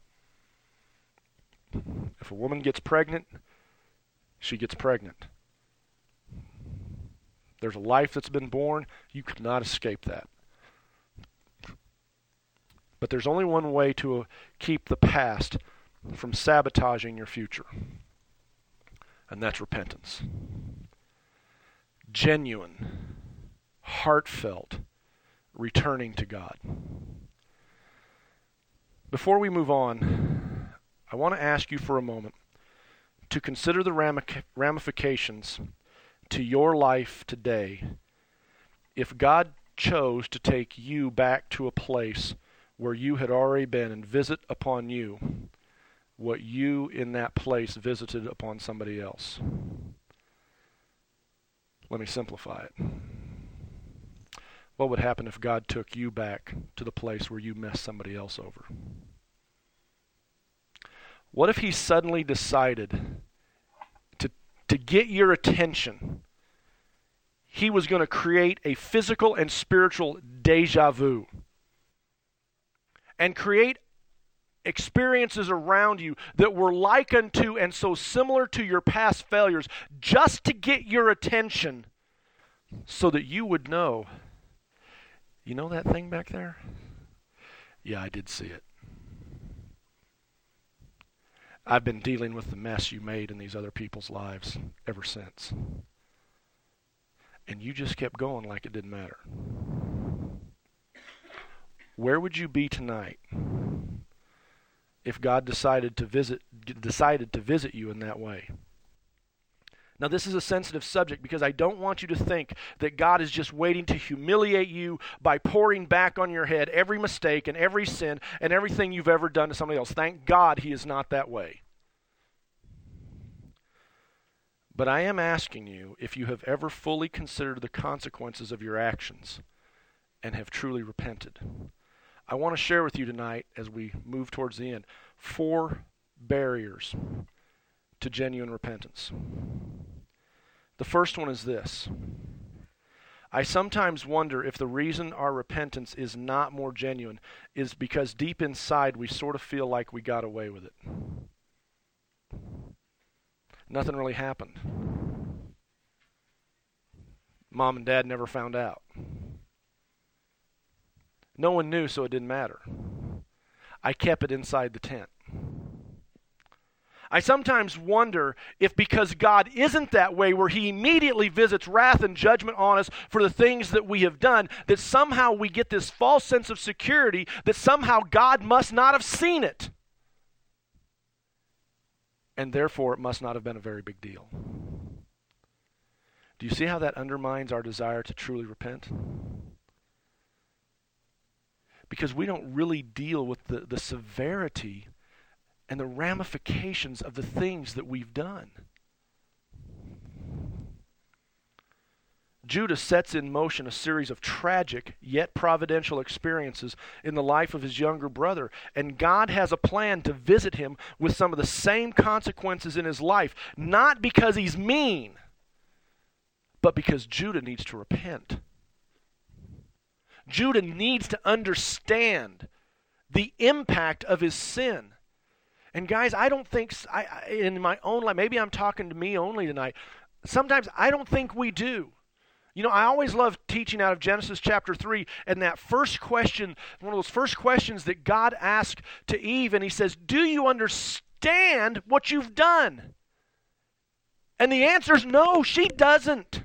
If a woman gets pregnant, she gets pregnant. There's a life that's been born. You could not escape that. But there's only one way to keep the past from sabotaging your future, and that's repentance. Genuine, heartfelt returning to God. Before we move on, I want to ask you for a moment to consider the ramifications to your life today if God chose to take you back to a place where you had already been and visit upon you what you in that place visited upon somebody else. Let me simplify it. What would happen if God took you back to the place where you messed somebody else over? What if he suddenly decided to get your attention? He was going to create a physical and spiritual deja vu and create experiences around you that were like unto and so similar to your past failures just to get your attention so that you would know, you know that thing back there? Yeah, I did see it. I've been dealing with the mess you made in these other people's lives ever since. And you just kept going like it didn't matter. Where would you be tonight if God decided to visit you in that way? Now, this is a sensitive subject because I don't want you to think that God is just waiting to humiliate you by pouring back on your head every mistake and every sin and everything you've ever done to somebody else. Thank God he is not that way. But I am asking you if you have ever fully considered the consequences of your actions and have truly repented. I want to share with you tonight, as we move towards the end, 4 barriers to genuine repentance. The first one is this. I sometimes wonder if the reason our repentance is not more genuine is because deep inside we sort of feel like we got away with it. Nothing really happened. Mom and Dad never found out. No one knew, so it didn't matter. I kept it inside the tent. I sometimes wonder if because God isn't that way, where he immediately visits wrath and judgment on us for the things that we have done, that somehow we get this false sense of security that somehow God must not have seen it. And therefore it must not have been a very big deal. Do you see how that undermines our desire to truly repent? Because we don't really deal with the severity and the ramifications of the things that we've done. Judah sets in motion a series of tragic yet providential experiences in the life of his younger brother, and God has a plan to visit him with some of the same consequences in his life, not because he's mean, but because Judah needs to repent. Judah needs to understand the impact of his sin. And guys, I don't think, in my own life, maybe I'm talking to me only tonight, sometimes I don't think we do. You know, I always love teaching out of Genesis chapter 3, and that first question, one of those first questions that God asked to Eve, and he says, do you understand what you've done? And the answer is no, she doesn't.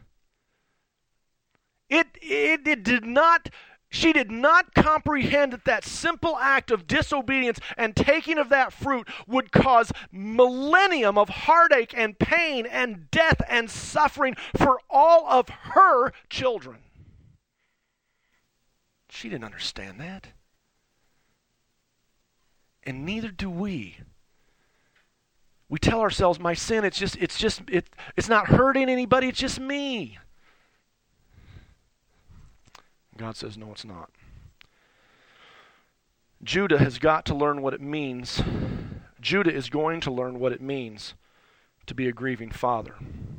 It did not. She did not comprehend that that simple act of disobedience and taking of that fruit would cause millennium of heartache and pain and death and suffering for all of her children. She didn't understand that. And neither do we. We tell ourselves, my sin, it's not hurting anybody, it's just me. God says, no, it's not. Judah has got to learn what it means. Judah is going to learn what it means to be a grieving father.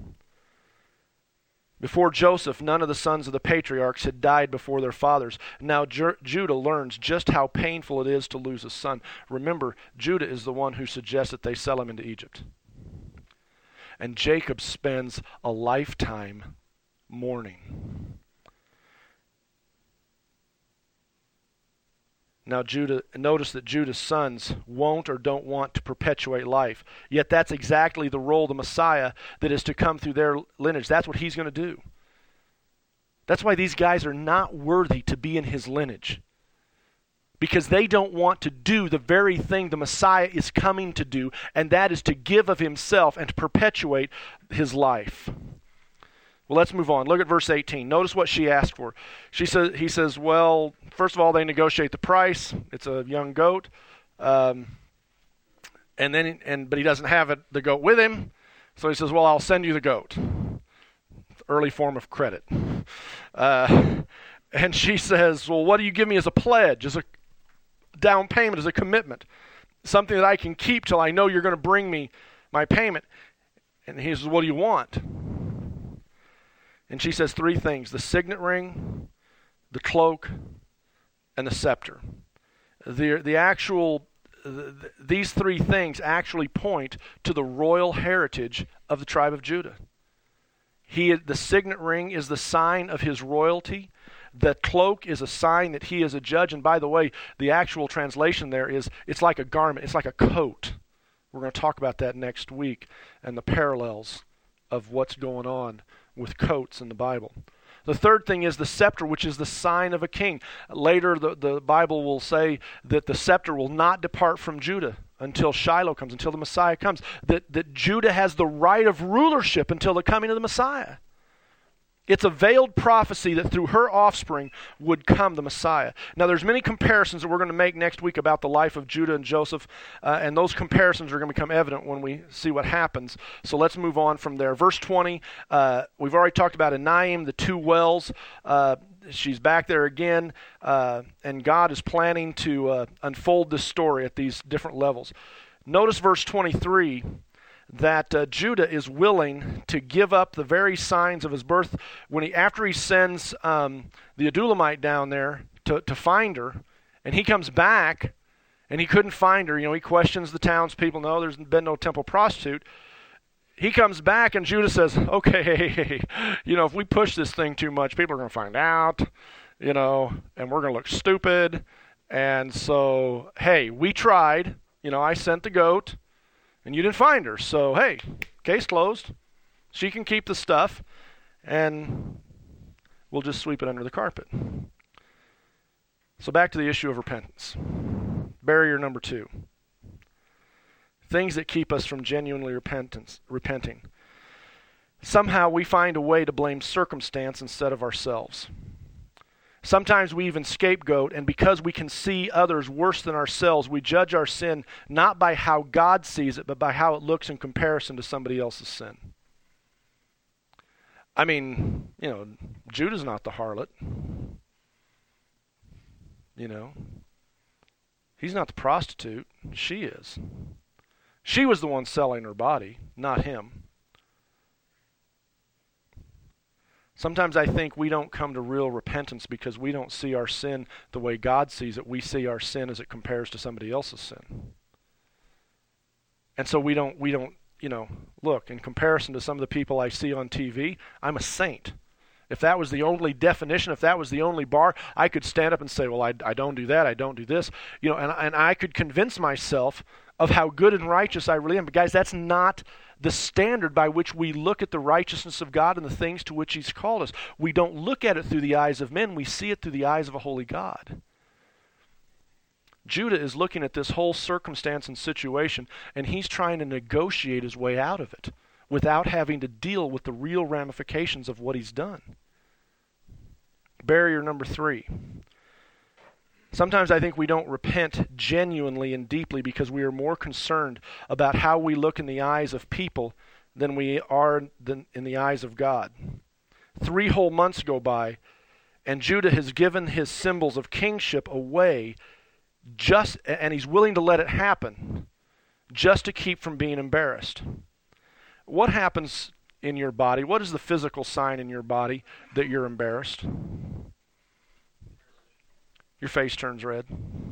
Before Joseph, none of the sons of the patriarchs had died before their fathers. Now Judah learns just how painful it is to lose a son. Remember, Judah is the one who suggests that they sell him into Egypt. And Jacob spends a lifetime mourning. Now, notice that Judah's sons won't or don't want to perpetuate life. Yet that's exactly the role of the Messiah that is to come through their lineage. That's what he's going to do. That's why these guys are not worthy to be in his lineage. Because they don't want to do the very thing the Messiah is coming to do, and that is to give of himself and to perpetuate his life. Well, let's move on. Look at verse 18. Notice what she asked for. He says, well, first of all, they negotiate the price. It's a young goat. But he doesn't have the goat with him. So he says, well, I'll send you the goat. Early form of credit. And she says, well, what do you give me as a pledge, as a down payment, as a commitment? Something that I can keep till I know you're going to bring me my payment. And he says, what do you want? And she says three things: the signet ring, the cloak, and the scepter. These three things actually point to the royal heritage of the tribe of Judah. The signet ring is the sign of his royalty. The cloak is a sign that he is a judge. And by the way, the actual translation there is, it's like a garment. It's like a coat. We're going to talk about that next week and the parallels of what's going on with coats in the Bible. The third thing is the scepter, which is the sign of a king. Later, the Bible will say that the scepter will not depart from Judah until Shiloh comes, until the Messiah comes. That Judah has the right of rulership until the coming of the Messiah. It's a veiled prophecy that through her offspring would come the Messiah. Now, there's many comparisons that we're going to make next week about the life of Judah and Joseph, and those comparisons are going to become evident when we see what happens. So let's move on from there. Verse 20, we've already talked about Enaim, the two wells. She's back there again, and God is planning to unfold this story at these different levels. Notice verse 23. That Judah is willing to give up the very signs of his birth after he sends the Adullamite down there to find her, and he comes back and he couldn't find her. He questions the townspeople. No, there's been no temple prostitute. He comes back and Judah says, okay, if we push this thing too much, people are going to find out, and we're going to look stupid. And so, hey, we tried. I sent the goat. And you didn't find her. So, hey, case closed. She can keep the stuff, and we'll just sweep it under the carpet. So back to the issue of repentance. Barrier number 2. Things that keep us from genuinely repenting. Somehow we find a way to blame circumstance instead of ourselves. Sometimes we even scapegoat, and because we can see others worse than ourselves, we judge our sin not by how God sees it, but by how it looks in comparison to somebody else's sin. I mean, Judah's not the harlot. He's not the prostitute. She is. She was the one selling her body, not him. Sometimes I think we don't come to real repentance because we don't see our sin the way God sees it. We see our sin as it compares to somebody else's sin. And so we don't, look, in comparison to some of the people I see on TV, I'm a saint. If that was the only definition, if that was the only bar, I could stand up and say, well, I don't do that, I don't do this. And I could convince myself of how good and righteous I really am. But guys, that's not the standard by which we look at the righteousness of God and the things to which he's called us. We don't look at it through the eyes of men. We see it through the eyes of a holy God. Judah is looking at this whole circumstance and situation, and he's trying to negotiate his way out of it without having to deal with the real ramifications of what he's done. Barrier number 3. Sometimes I think we don't repent genuinely and deeply because we are more concerned about how we look in the eyes of people than we are in the eyes of God. 3 whole months go by, and Judah has given his symbols of kingship away, and he's willing to let it happen just to keep from being embarrassed. What happens in your body? What is the physical sign in your body that you're embarrassed? Your face turns red.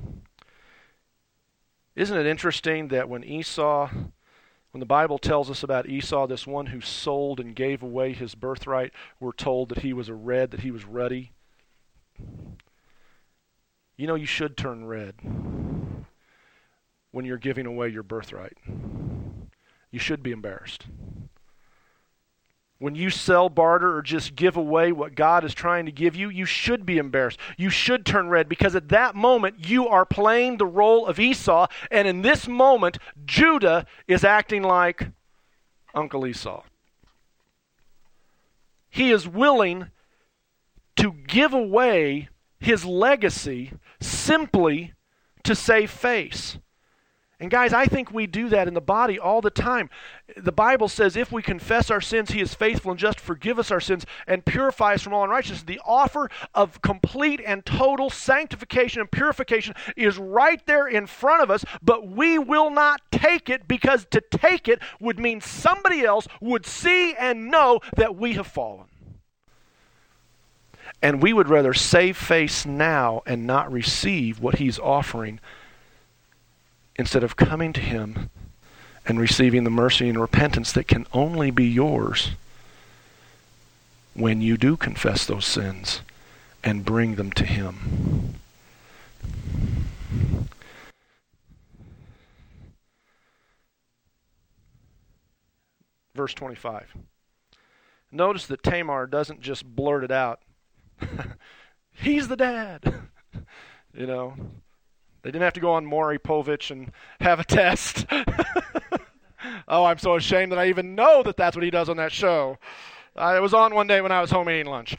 Isn't it interesting that when the Bible tells us about Esau, this one who sold and gave away his birthright, we're told that he was that he was ruddy. You know you should turn red when you're giving away your birthright. You should be embarrassed. When you sell, barter, or just give away what God is trying to give you, you should be embarrassed. You should turn red, because at that moment you are playing the role of Esau, and in this moment Judah is acting like Uncle Esau. He is willing to give away his legacy simply to save face. And guys, I think we do that in the body all the time. The Bible says if we confess our sins, He is faithful and just to forgive us our sins and purify us from all unrighteousness. The offer of complete and total sanctification and purification is right there in front of us, but we will not take it, because to take it would mean somebody else would see and know that we have fallen. And we would rather save face now and not receive what He's offering, instead of coming to Him and receiving the mercy and repentance that can only be yours when you do confess those sins and bring them to Him. Verse 25. Notice that Tamar doesn't just blurt it out. He's the dad. You know, they didn't have to go on Maury Povich and have a test. Oh, I'm so ashamed that I even know that that's what he does on that show. It was on one day when I was home eating lunch.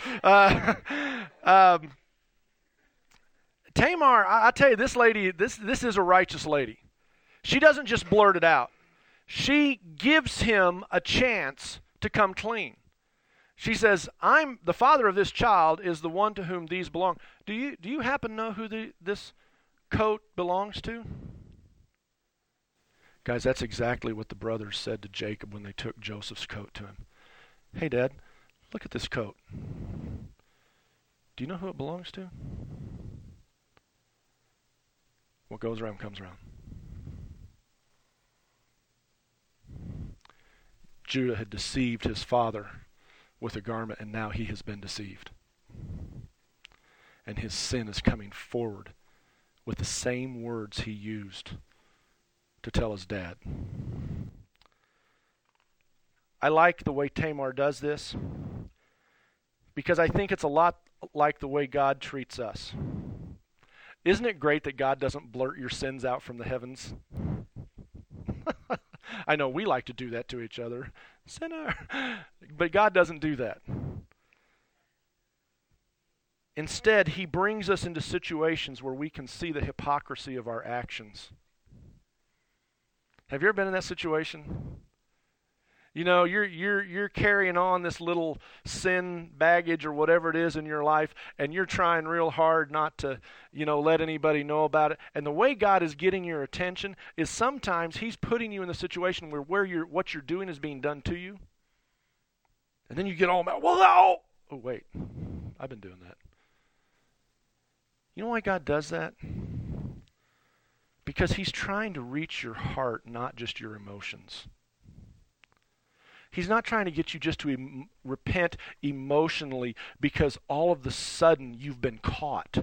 Tamar, I tell you, this lady, this is a righteous lady. She doesn't just blurt it out. She gives him a chance to come clean. She says, "I'm the father of this child is the one to whom these belong." Do you happen to know who this coat belongs to? Guys, that's exactly what the brothers said to Jacob when they took Joseph's coat to him. "Hey, Dad, look at this coat. Do you know who it belongs to?" What goes around comes around. Judah had deceived his father with a garment, and now he has been deceived. And his sin is coming forward with the same words he used to tell his dad. I like the way Tamar does this, because I think it's a lot like the way God treats us. Isn't it great that God doesn't blurt your sins out from the heavens? I know we like to do that to each other. Sinner. But God doesn't do that. Instead, He brings us into situations where we can see the hypocrisy of our actions. Have you ever been in that situation? You know, you're carrying on this little sin baggage or whatever it is in your life, and you're trying real hard not to, let anybody know about it. And the way God is getting your attention is sometimes He's putting you in the situation where what you're doing is being done to you. And then you get all mad. Well, no! Oh, wait. I've been doing that. You know why God does that? Because He's trying to reach your heart, not just your emotions. He's not trying to get you just to repent emotionally because all of the sudden you've been caught.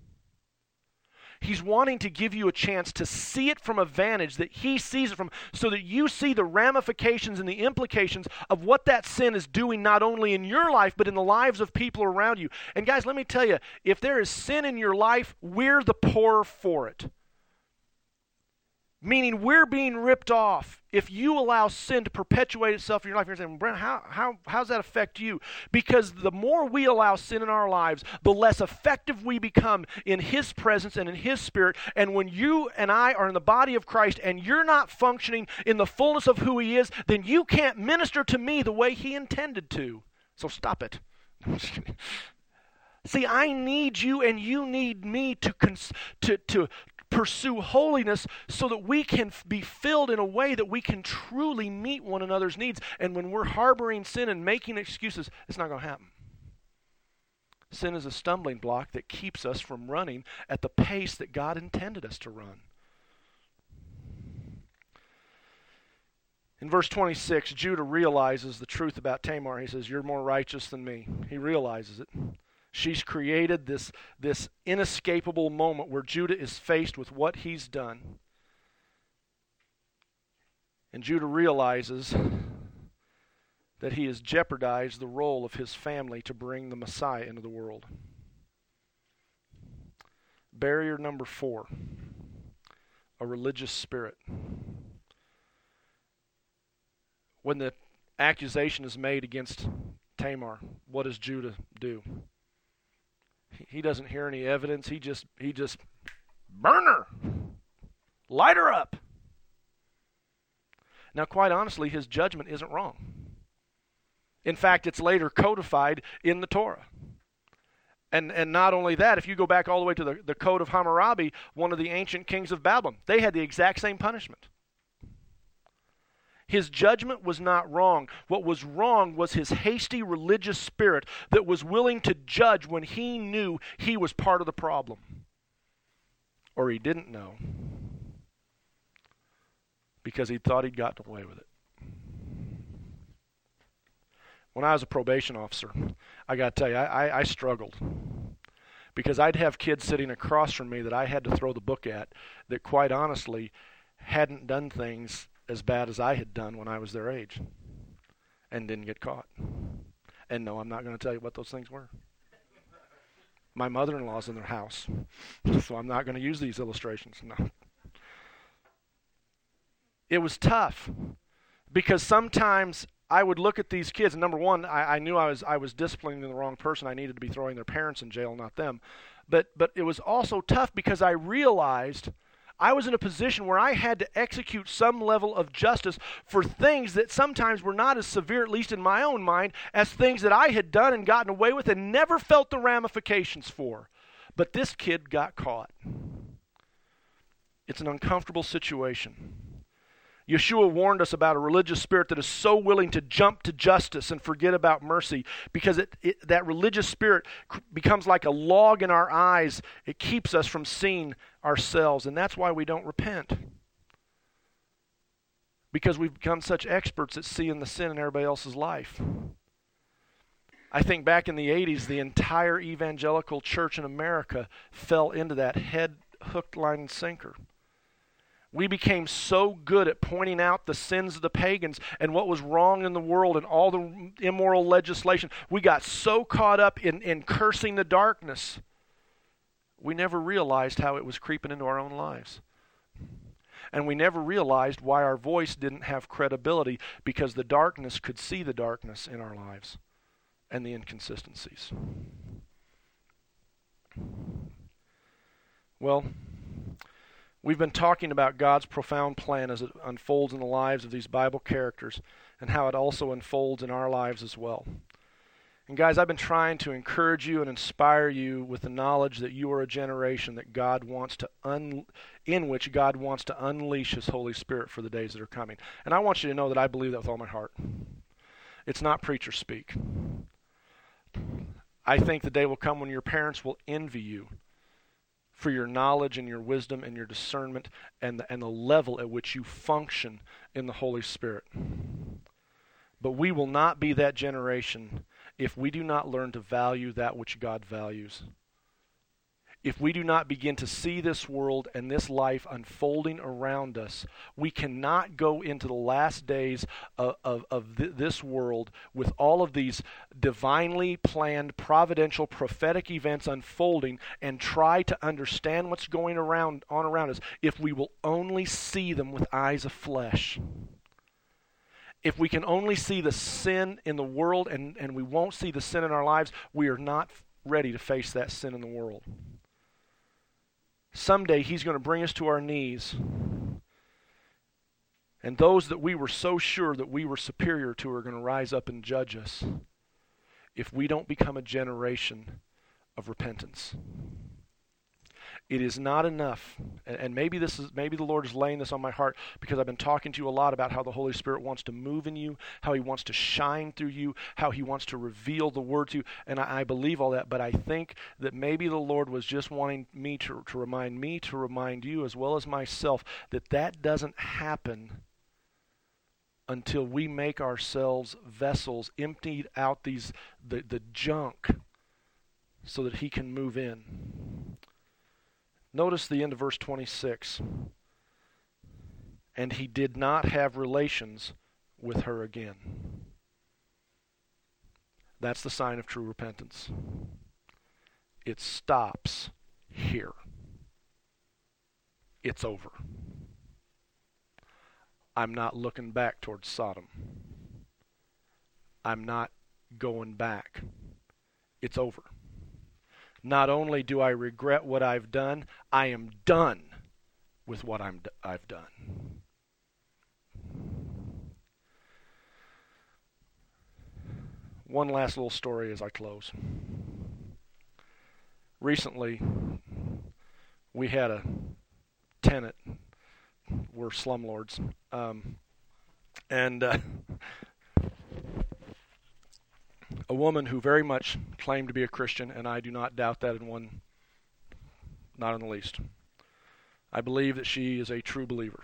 He's wanting to give you a chance to see it from a vantage that He sees it from, so that you see the ramifications and the implications of what that sin is doing, not only in your life, but in the lives of people around you. And guys, let me tell you, if there is sin in your life, we're the poorer for it. Meaning we're being ripped off. If you allow sin to perpetuate itself in your life, you're saying, "Brent, how does that affect you?" Because the more we allow sin in our lives, the less effective we become in His presence and in His Spirit. And when you and I are in the body of Christ and you're not functioning in the fullness of who He is, then you can't minister to me the way He intended to. So stop it. See, I need you and you need me to pursue holiness so that we can be filled in a way that we can truly meet one another's needs. And when we're harboring sin and making excuses, it's not going to happen. Sin is a stumbling block that keeps us from running at the pace that God intended us to run. In verse 26, Judah realizes the truth about Tamar. He says, "You're more righteous than me." He realizes it. She's created this inescapable moment where Judah is faced with what he's done. And Judah realizes that he has jeopardized the role of his family to bring the Messiah into the world. Barrier number 4, a religious spirit. When the accusation is made against Tamar, what does Judah do? He doesn't hear any evidence. He just burn her. Light her up. Now, quite honestly, his judgment isn't wrong. In fact, it's later codified in the Torah. And not only that, if you go back all the way to the Code of Hammurabi, one of the ancient kings of Babylon, they had the exact same punishment. His judgment was not wrong. What was wrong was his hasty religious spirit that was willing to judge when he knew he was part of the problem. Or he didn't know, because he thought he'd gotten away with it. When I was a probation officer, I got to tell you, I struggled. Because I'd have kids sitting across from me that I had to throw the book at that quite honestly hadn't done things as bad as I had done when I was their age and didn't get caught. And no, I'm not going to tell you what those things were. My mother-in-law's in their house, so I'm not going to use these illustrations. No. It was tough because sometimes I would look at these kids, and number one, I knew I was disciplining the wrong person. I needed to be throwing their parents in jail, not them. But it was also tough because I realized I was in a position where I had to execute some level of justice for things that sometimes were not as severe, at least in my own mind, as things that I had done and gotten away with and never felt the ramifications for. But this kid got caught. It's an uncomfortable situation. Yeshua warned us about a religious spirit that is so willing to jump to justice and forget about mercy because that religious spirit becomes like a log in our eyes. It keeps us from seeing ourselves, and that's why we don't repent. Because we've become such experts at seeing the sin in everybody else's life. I think back in the 80s, the entire evangelical church in America fell into that head, hook, line, and sinker. We became so good at pointing out the sins of the pagans and what was wrong in the world and all the immoral legislation. We got so caught up in cursing the darkness, we never realized how it was creeping into our own lives. And we never realized why our voice didn't have credibility, because the darkness could see the darkness in our lives and the inconsistencies. Well, we've been talking about God's profound plan as it unfolds in the lives of these Bible characters and how it also unfolds in our lives as well. And guys, I've been trying to encourage you and inspire you with the knowledge that you are a generation that God wants to in which God wants to unleash His Holy Spirit for the days that are coming. And I want you to know that I believe that with all my heart. It's not preacher speak. I think the day will come when your parents will envy you for your knowledge and your wisdom and your discernment and the level at which you function in the Holy Spirit. But we will not be that generation if we do not learn to value that which God values. If we do not begin to see this world and this life unfolding around us, we cannot go into the last days of this world with all of these divinely planned, providential, prophetic events unfolding and try to understand what's going on around us if we will only see them with eyes of flesh. If we can only see the sin in the world and we won't see the sin in our lives, we are not ready to face that sin in the world. Someday He's going to bring us to our knees. And those that we were so sure that we were superior to are going to rise up and judge us if we don't become a generation of repentance. It is not enough, and maybe the Lord is laying this on my heart because I've been talking to you a lot about how the Holy Spirit wants to move in you, how He wants to shine through you, how He wants to reveal the Word to you, and I believe all that, but I think that maybe the Lord was just wanting me to remind you as well as myself that doesn't happen until we make ourselves vessels, emptied out the junk so that he can move in. Notice the end of verse 26. And he did not have relations with her again. That's the sign of true repentance. It stops here. It's over. I'm not looking back towards Sodom. I'm not going back. It's over. Not only do I regret what I've done, I am done with what I've done. One last little story as I close. Recently, we had a tenant. We're slumlords. And a woman who very much claimed to be a Christian, and I do not doubt that not in the least. I believe that she is a true believer.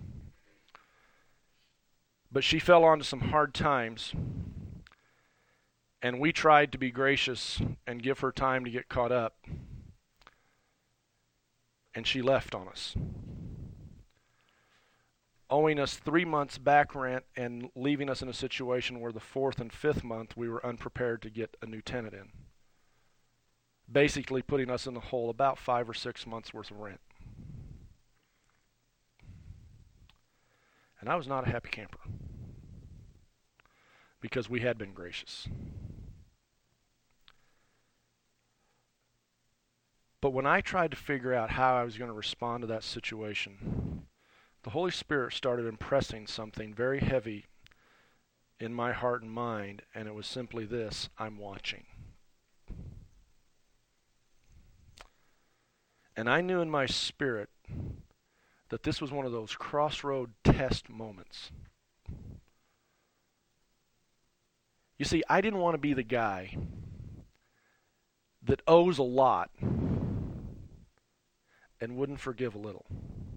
But she fell onto some hard times, and we tried to be gracious and give her time to get caught up, and she left on us, owing us 3 months back rent and leaving us in a situation where the 4th and 5th month we were unprepared to get a new tenant in. Basically putting us in the hole about 5 or 6 months worth of rent. And I was not a happy camper because we had been gracious. But when I tried to figure out how I was going to respond to that situation, the Holy Spirit started impressing something very heavy in my heart and mind, and it was simply this: I'm watching. And I knew in my spirit that this was one of those crossroad test moments. You see, I didn't want to be the guy that owes a lot and wouldn't forgive a little.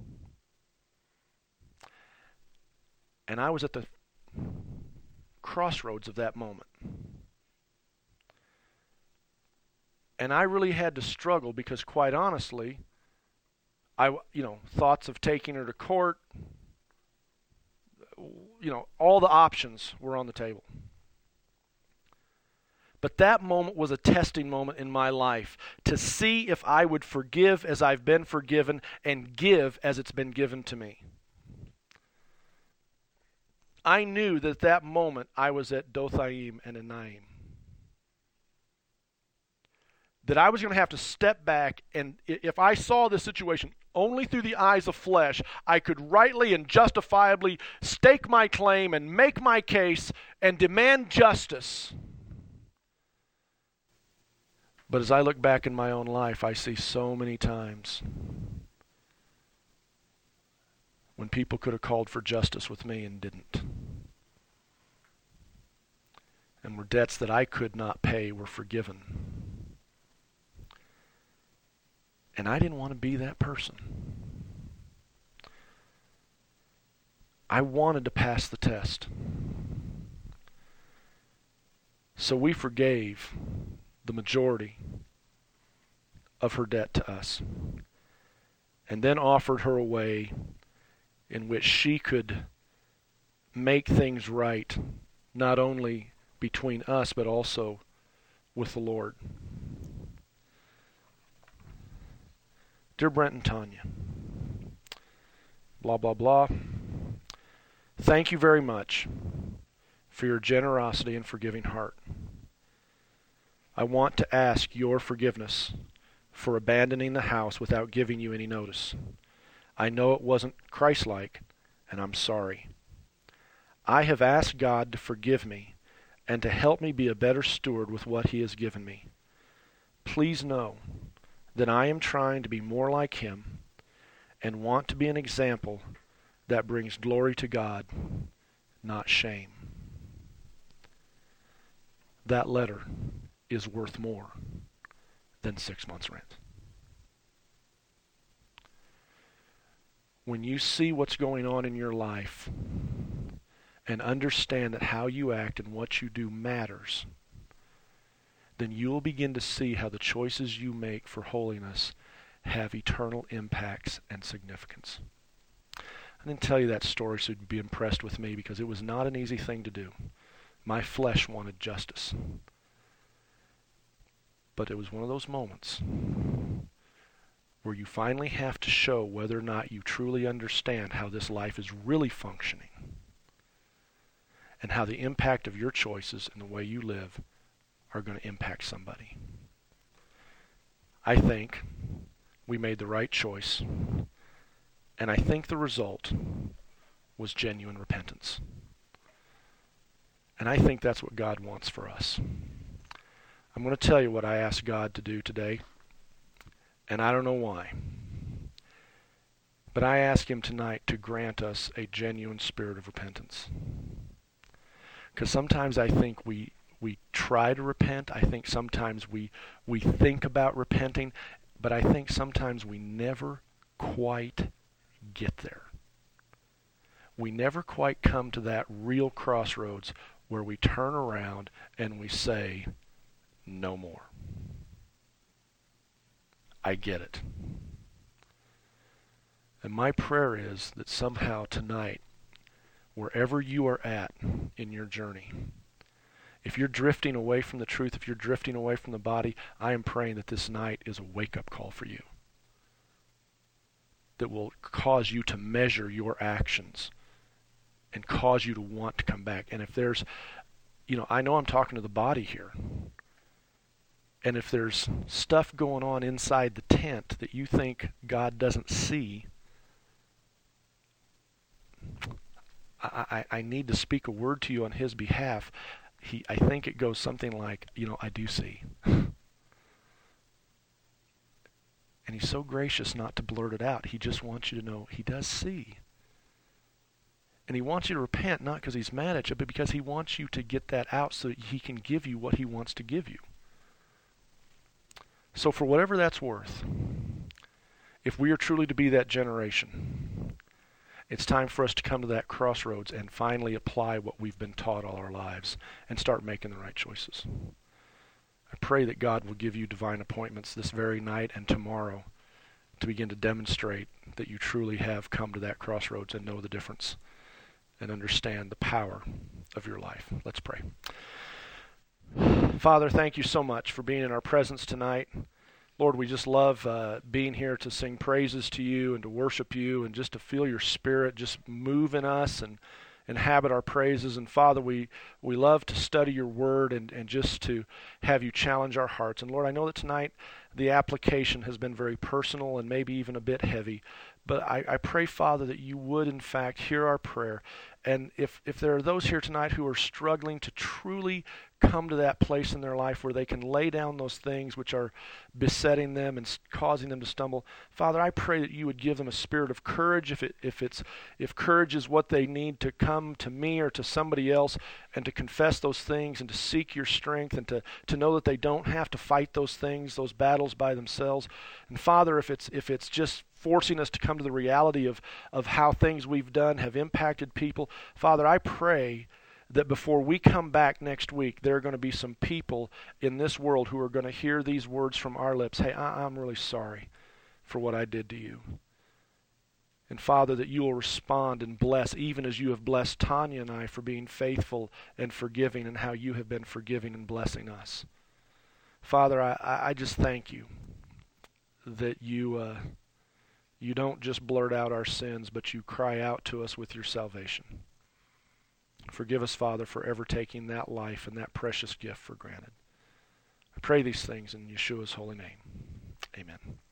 And I was at the crossroads of that moment. And I really had to struggle because, quite honestly, thoughts of taking her to court, all the options were on the table. But that moment was a testing moment in my life to see if I would forgive as I've been forgiven and give as it's been given to me. I knew that at that moment I was at Dothaim and Enaim. That I was going to have to step back, and if I saw this situation only through the eyes of flesh, I could rightly and justifiably stake my claim and make my case and demand justice. But as I look back in my own life, I see so many times when people could have called for justice with me and didn't. And where debts that I could not pay were forgiven. And I didn't want to be that person. I wanted to pass the test. So we forgave the majority of her debt to us, and then offered her a way in which she could make things right, not only between us, but also with the Lord. Dear Brent and Tanya, blah, blah, blah, thank you very much for your generosity and forgiving heart. I want to ask your forgiveness for abandoning the house without giving you any notice. I know it wasn't Christ-like, and I'm sorry. I have asked God to forgive me and to help me be a better steward with what He has given me. Please know that I am trying to be more like Him and want to be an example that brings glory to God, not shame. That letter is worth more than 6 months' rent. When you see what's going on in your life and understand that how you act and what you do matters, then you'll begin to see how the choices you make for holiness have eternal impacts and significance. I didn't tell you that story so you'd be impressed with me, because it was not an easy thing to do. My flesh wanted justice. But it was one of those moments where you finally have to show whether or not you truly understand how this life is really functioning, and how the impact of your choices and the way you live are going to impact somebody. I think we made the right choice, and I think the result was genuine repentance. And I think that's what God wants for us. I'm going to tell you what I asked God to do today, and I don't know why. But I ask Him tonight to grant us a genuine spirit of repentance. Because sometimes I think we try to repent. I think sometimes we think about repenting, but I think sometimes we never quite get there. We never quite come to that real crossroads where we turn around and we say, no more. I get it. And my prayer is that somehow tonight, wherever you are at in your journey, if you're drifting away from the truth, if you're drifting away from the body, I am praying that this night is a wake-up call for you that will cause you to measure your actions and cause you to want to come back. And if there's, I know I'm talking to the body here, and if there's stuff going on inside the tent that you think God doesn't see, I need to speak a word to you on His behalf. I think it goes something like, I do see. And He's so gracious not to blurt it out. He just wants you to know He does see. And He wants you to repent, not because He's mad at you, but because He wants you to get that out so that He can give you what He wants to give you. So for whatever that's worth, if we are truly to be that generation, it's time for us to come to that crossroads and finally apply what we've been taught all our lives and start making the right choices. I pray that God will give you divine appointments this very night and tomorrow to begin to demonstrate that you truly have come to that crossroads and know the difference and understand the power of your life. Let's pray. Father, thank you so much for being in our presence tonight. Lord, we just love being here to sing praises to you and to worship you and just to feel your Spirit just move in us and inhabit our praises. And Father, we love to study your word and just to have you challenge our hearts. And Lord, I know that tonight the application has been very personal and maybe even a bit heavy. But I pray, Father, that you would in fact hear our prayer. And if there are those here tonight who are struggling to truly come to that place in their life where they can lay down those things which are besetting them and causing them to stumble, Father, I pray that you would give them a spirit of courage if courage is what they need to come to me or to somebody else and to confess those things and to seek your strength and to know that they don't have to fight those things, those battles by themselves. And Father, if it's just forcing us to come to the reality of how things we've done have impacted people, Father, I pray that before we come back next week, there are going to be some people in this world who are going to hear these words from our lips. Hey, I'm really sorry for what I did to you. And Father, that you will respond and bless, even as you have blessed Tanya and I for being faithful and forgiving and how you have been forgiving and blessing us. Father, I just thank you that you don't just blurt out our sins, but you cry out to us with your salvation. Forgive us, Father, for ever taking that life and that precious gift for granted. I pray these things in Yeshua's holy name. Amen.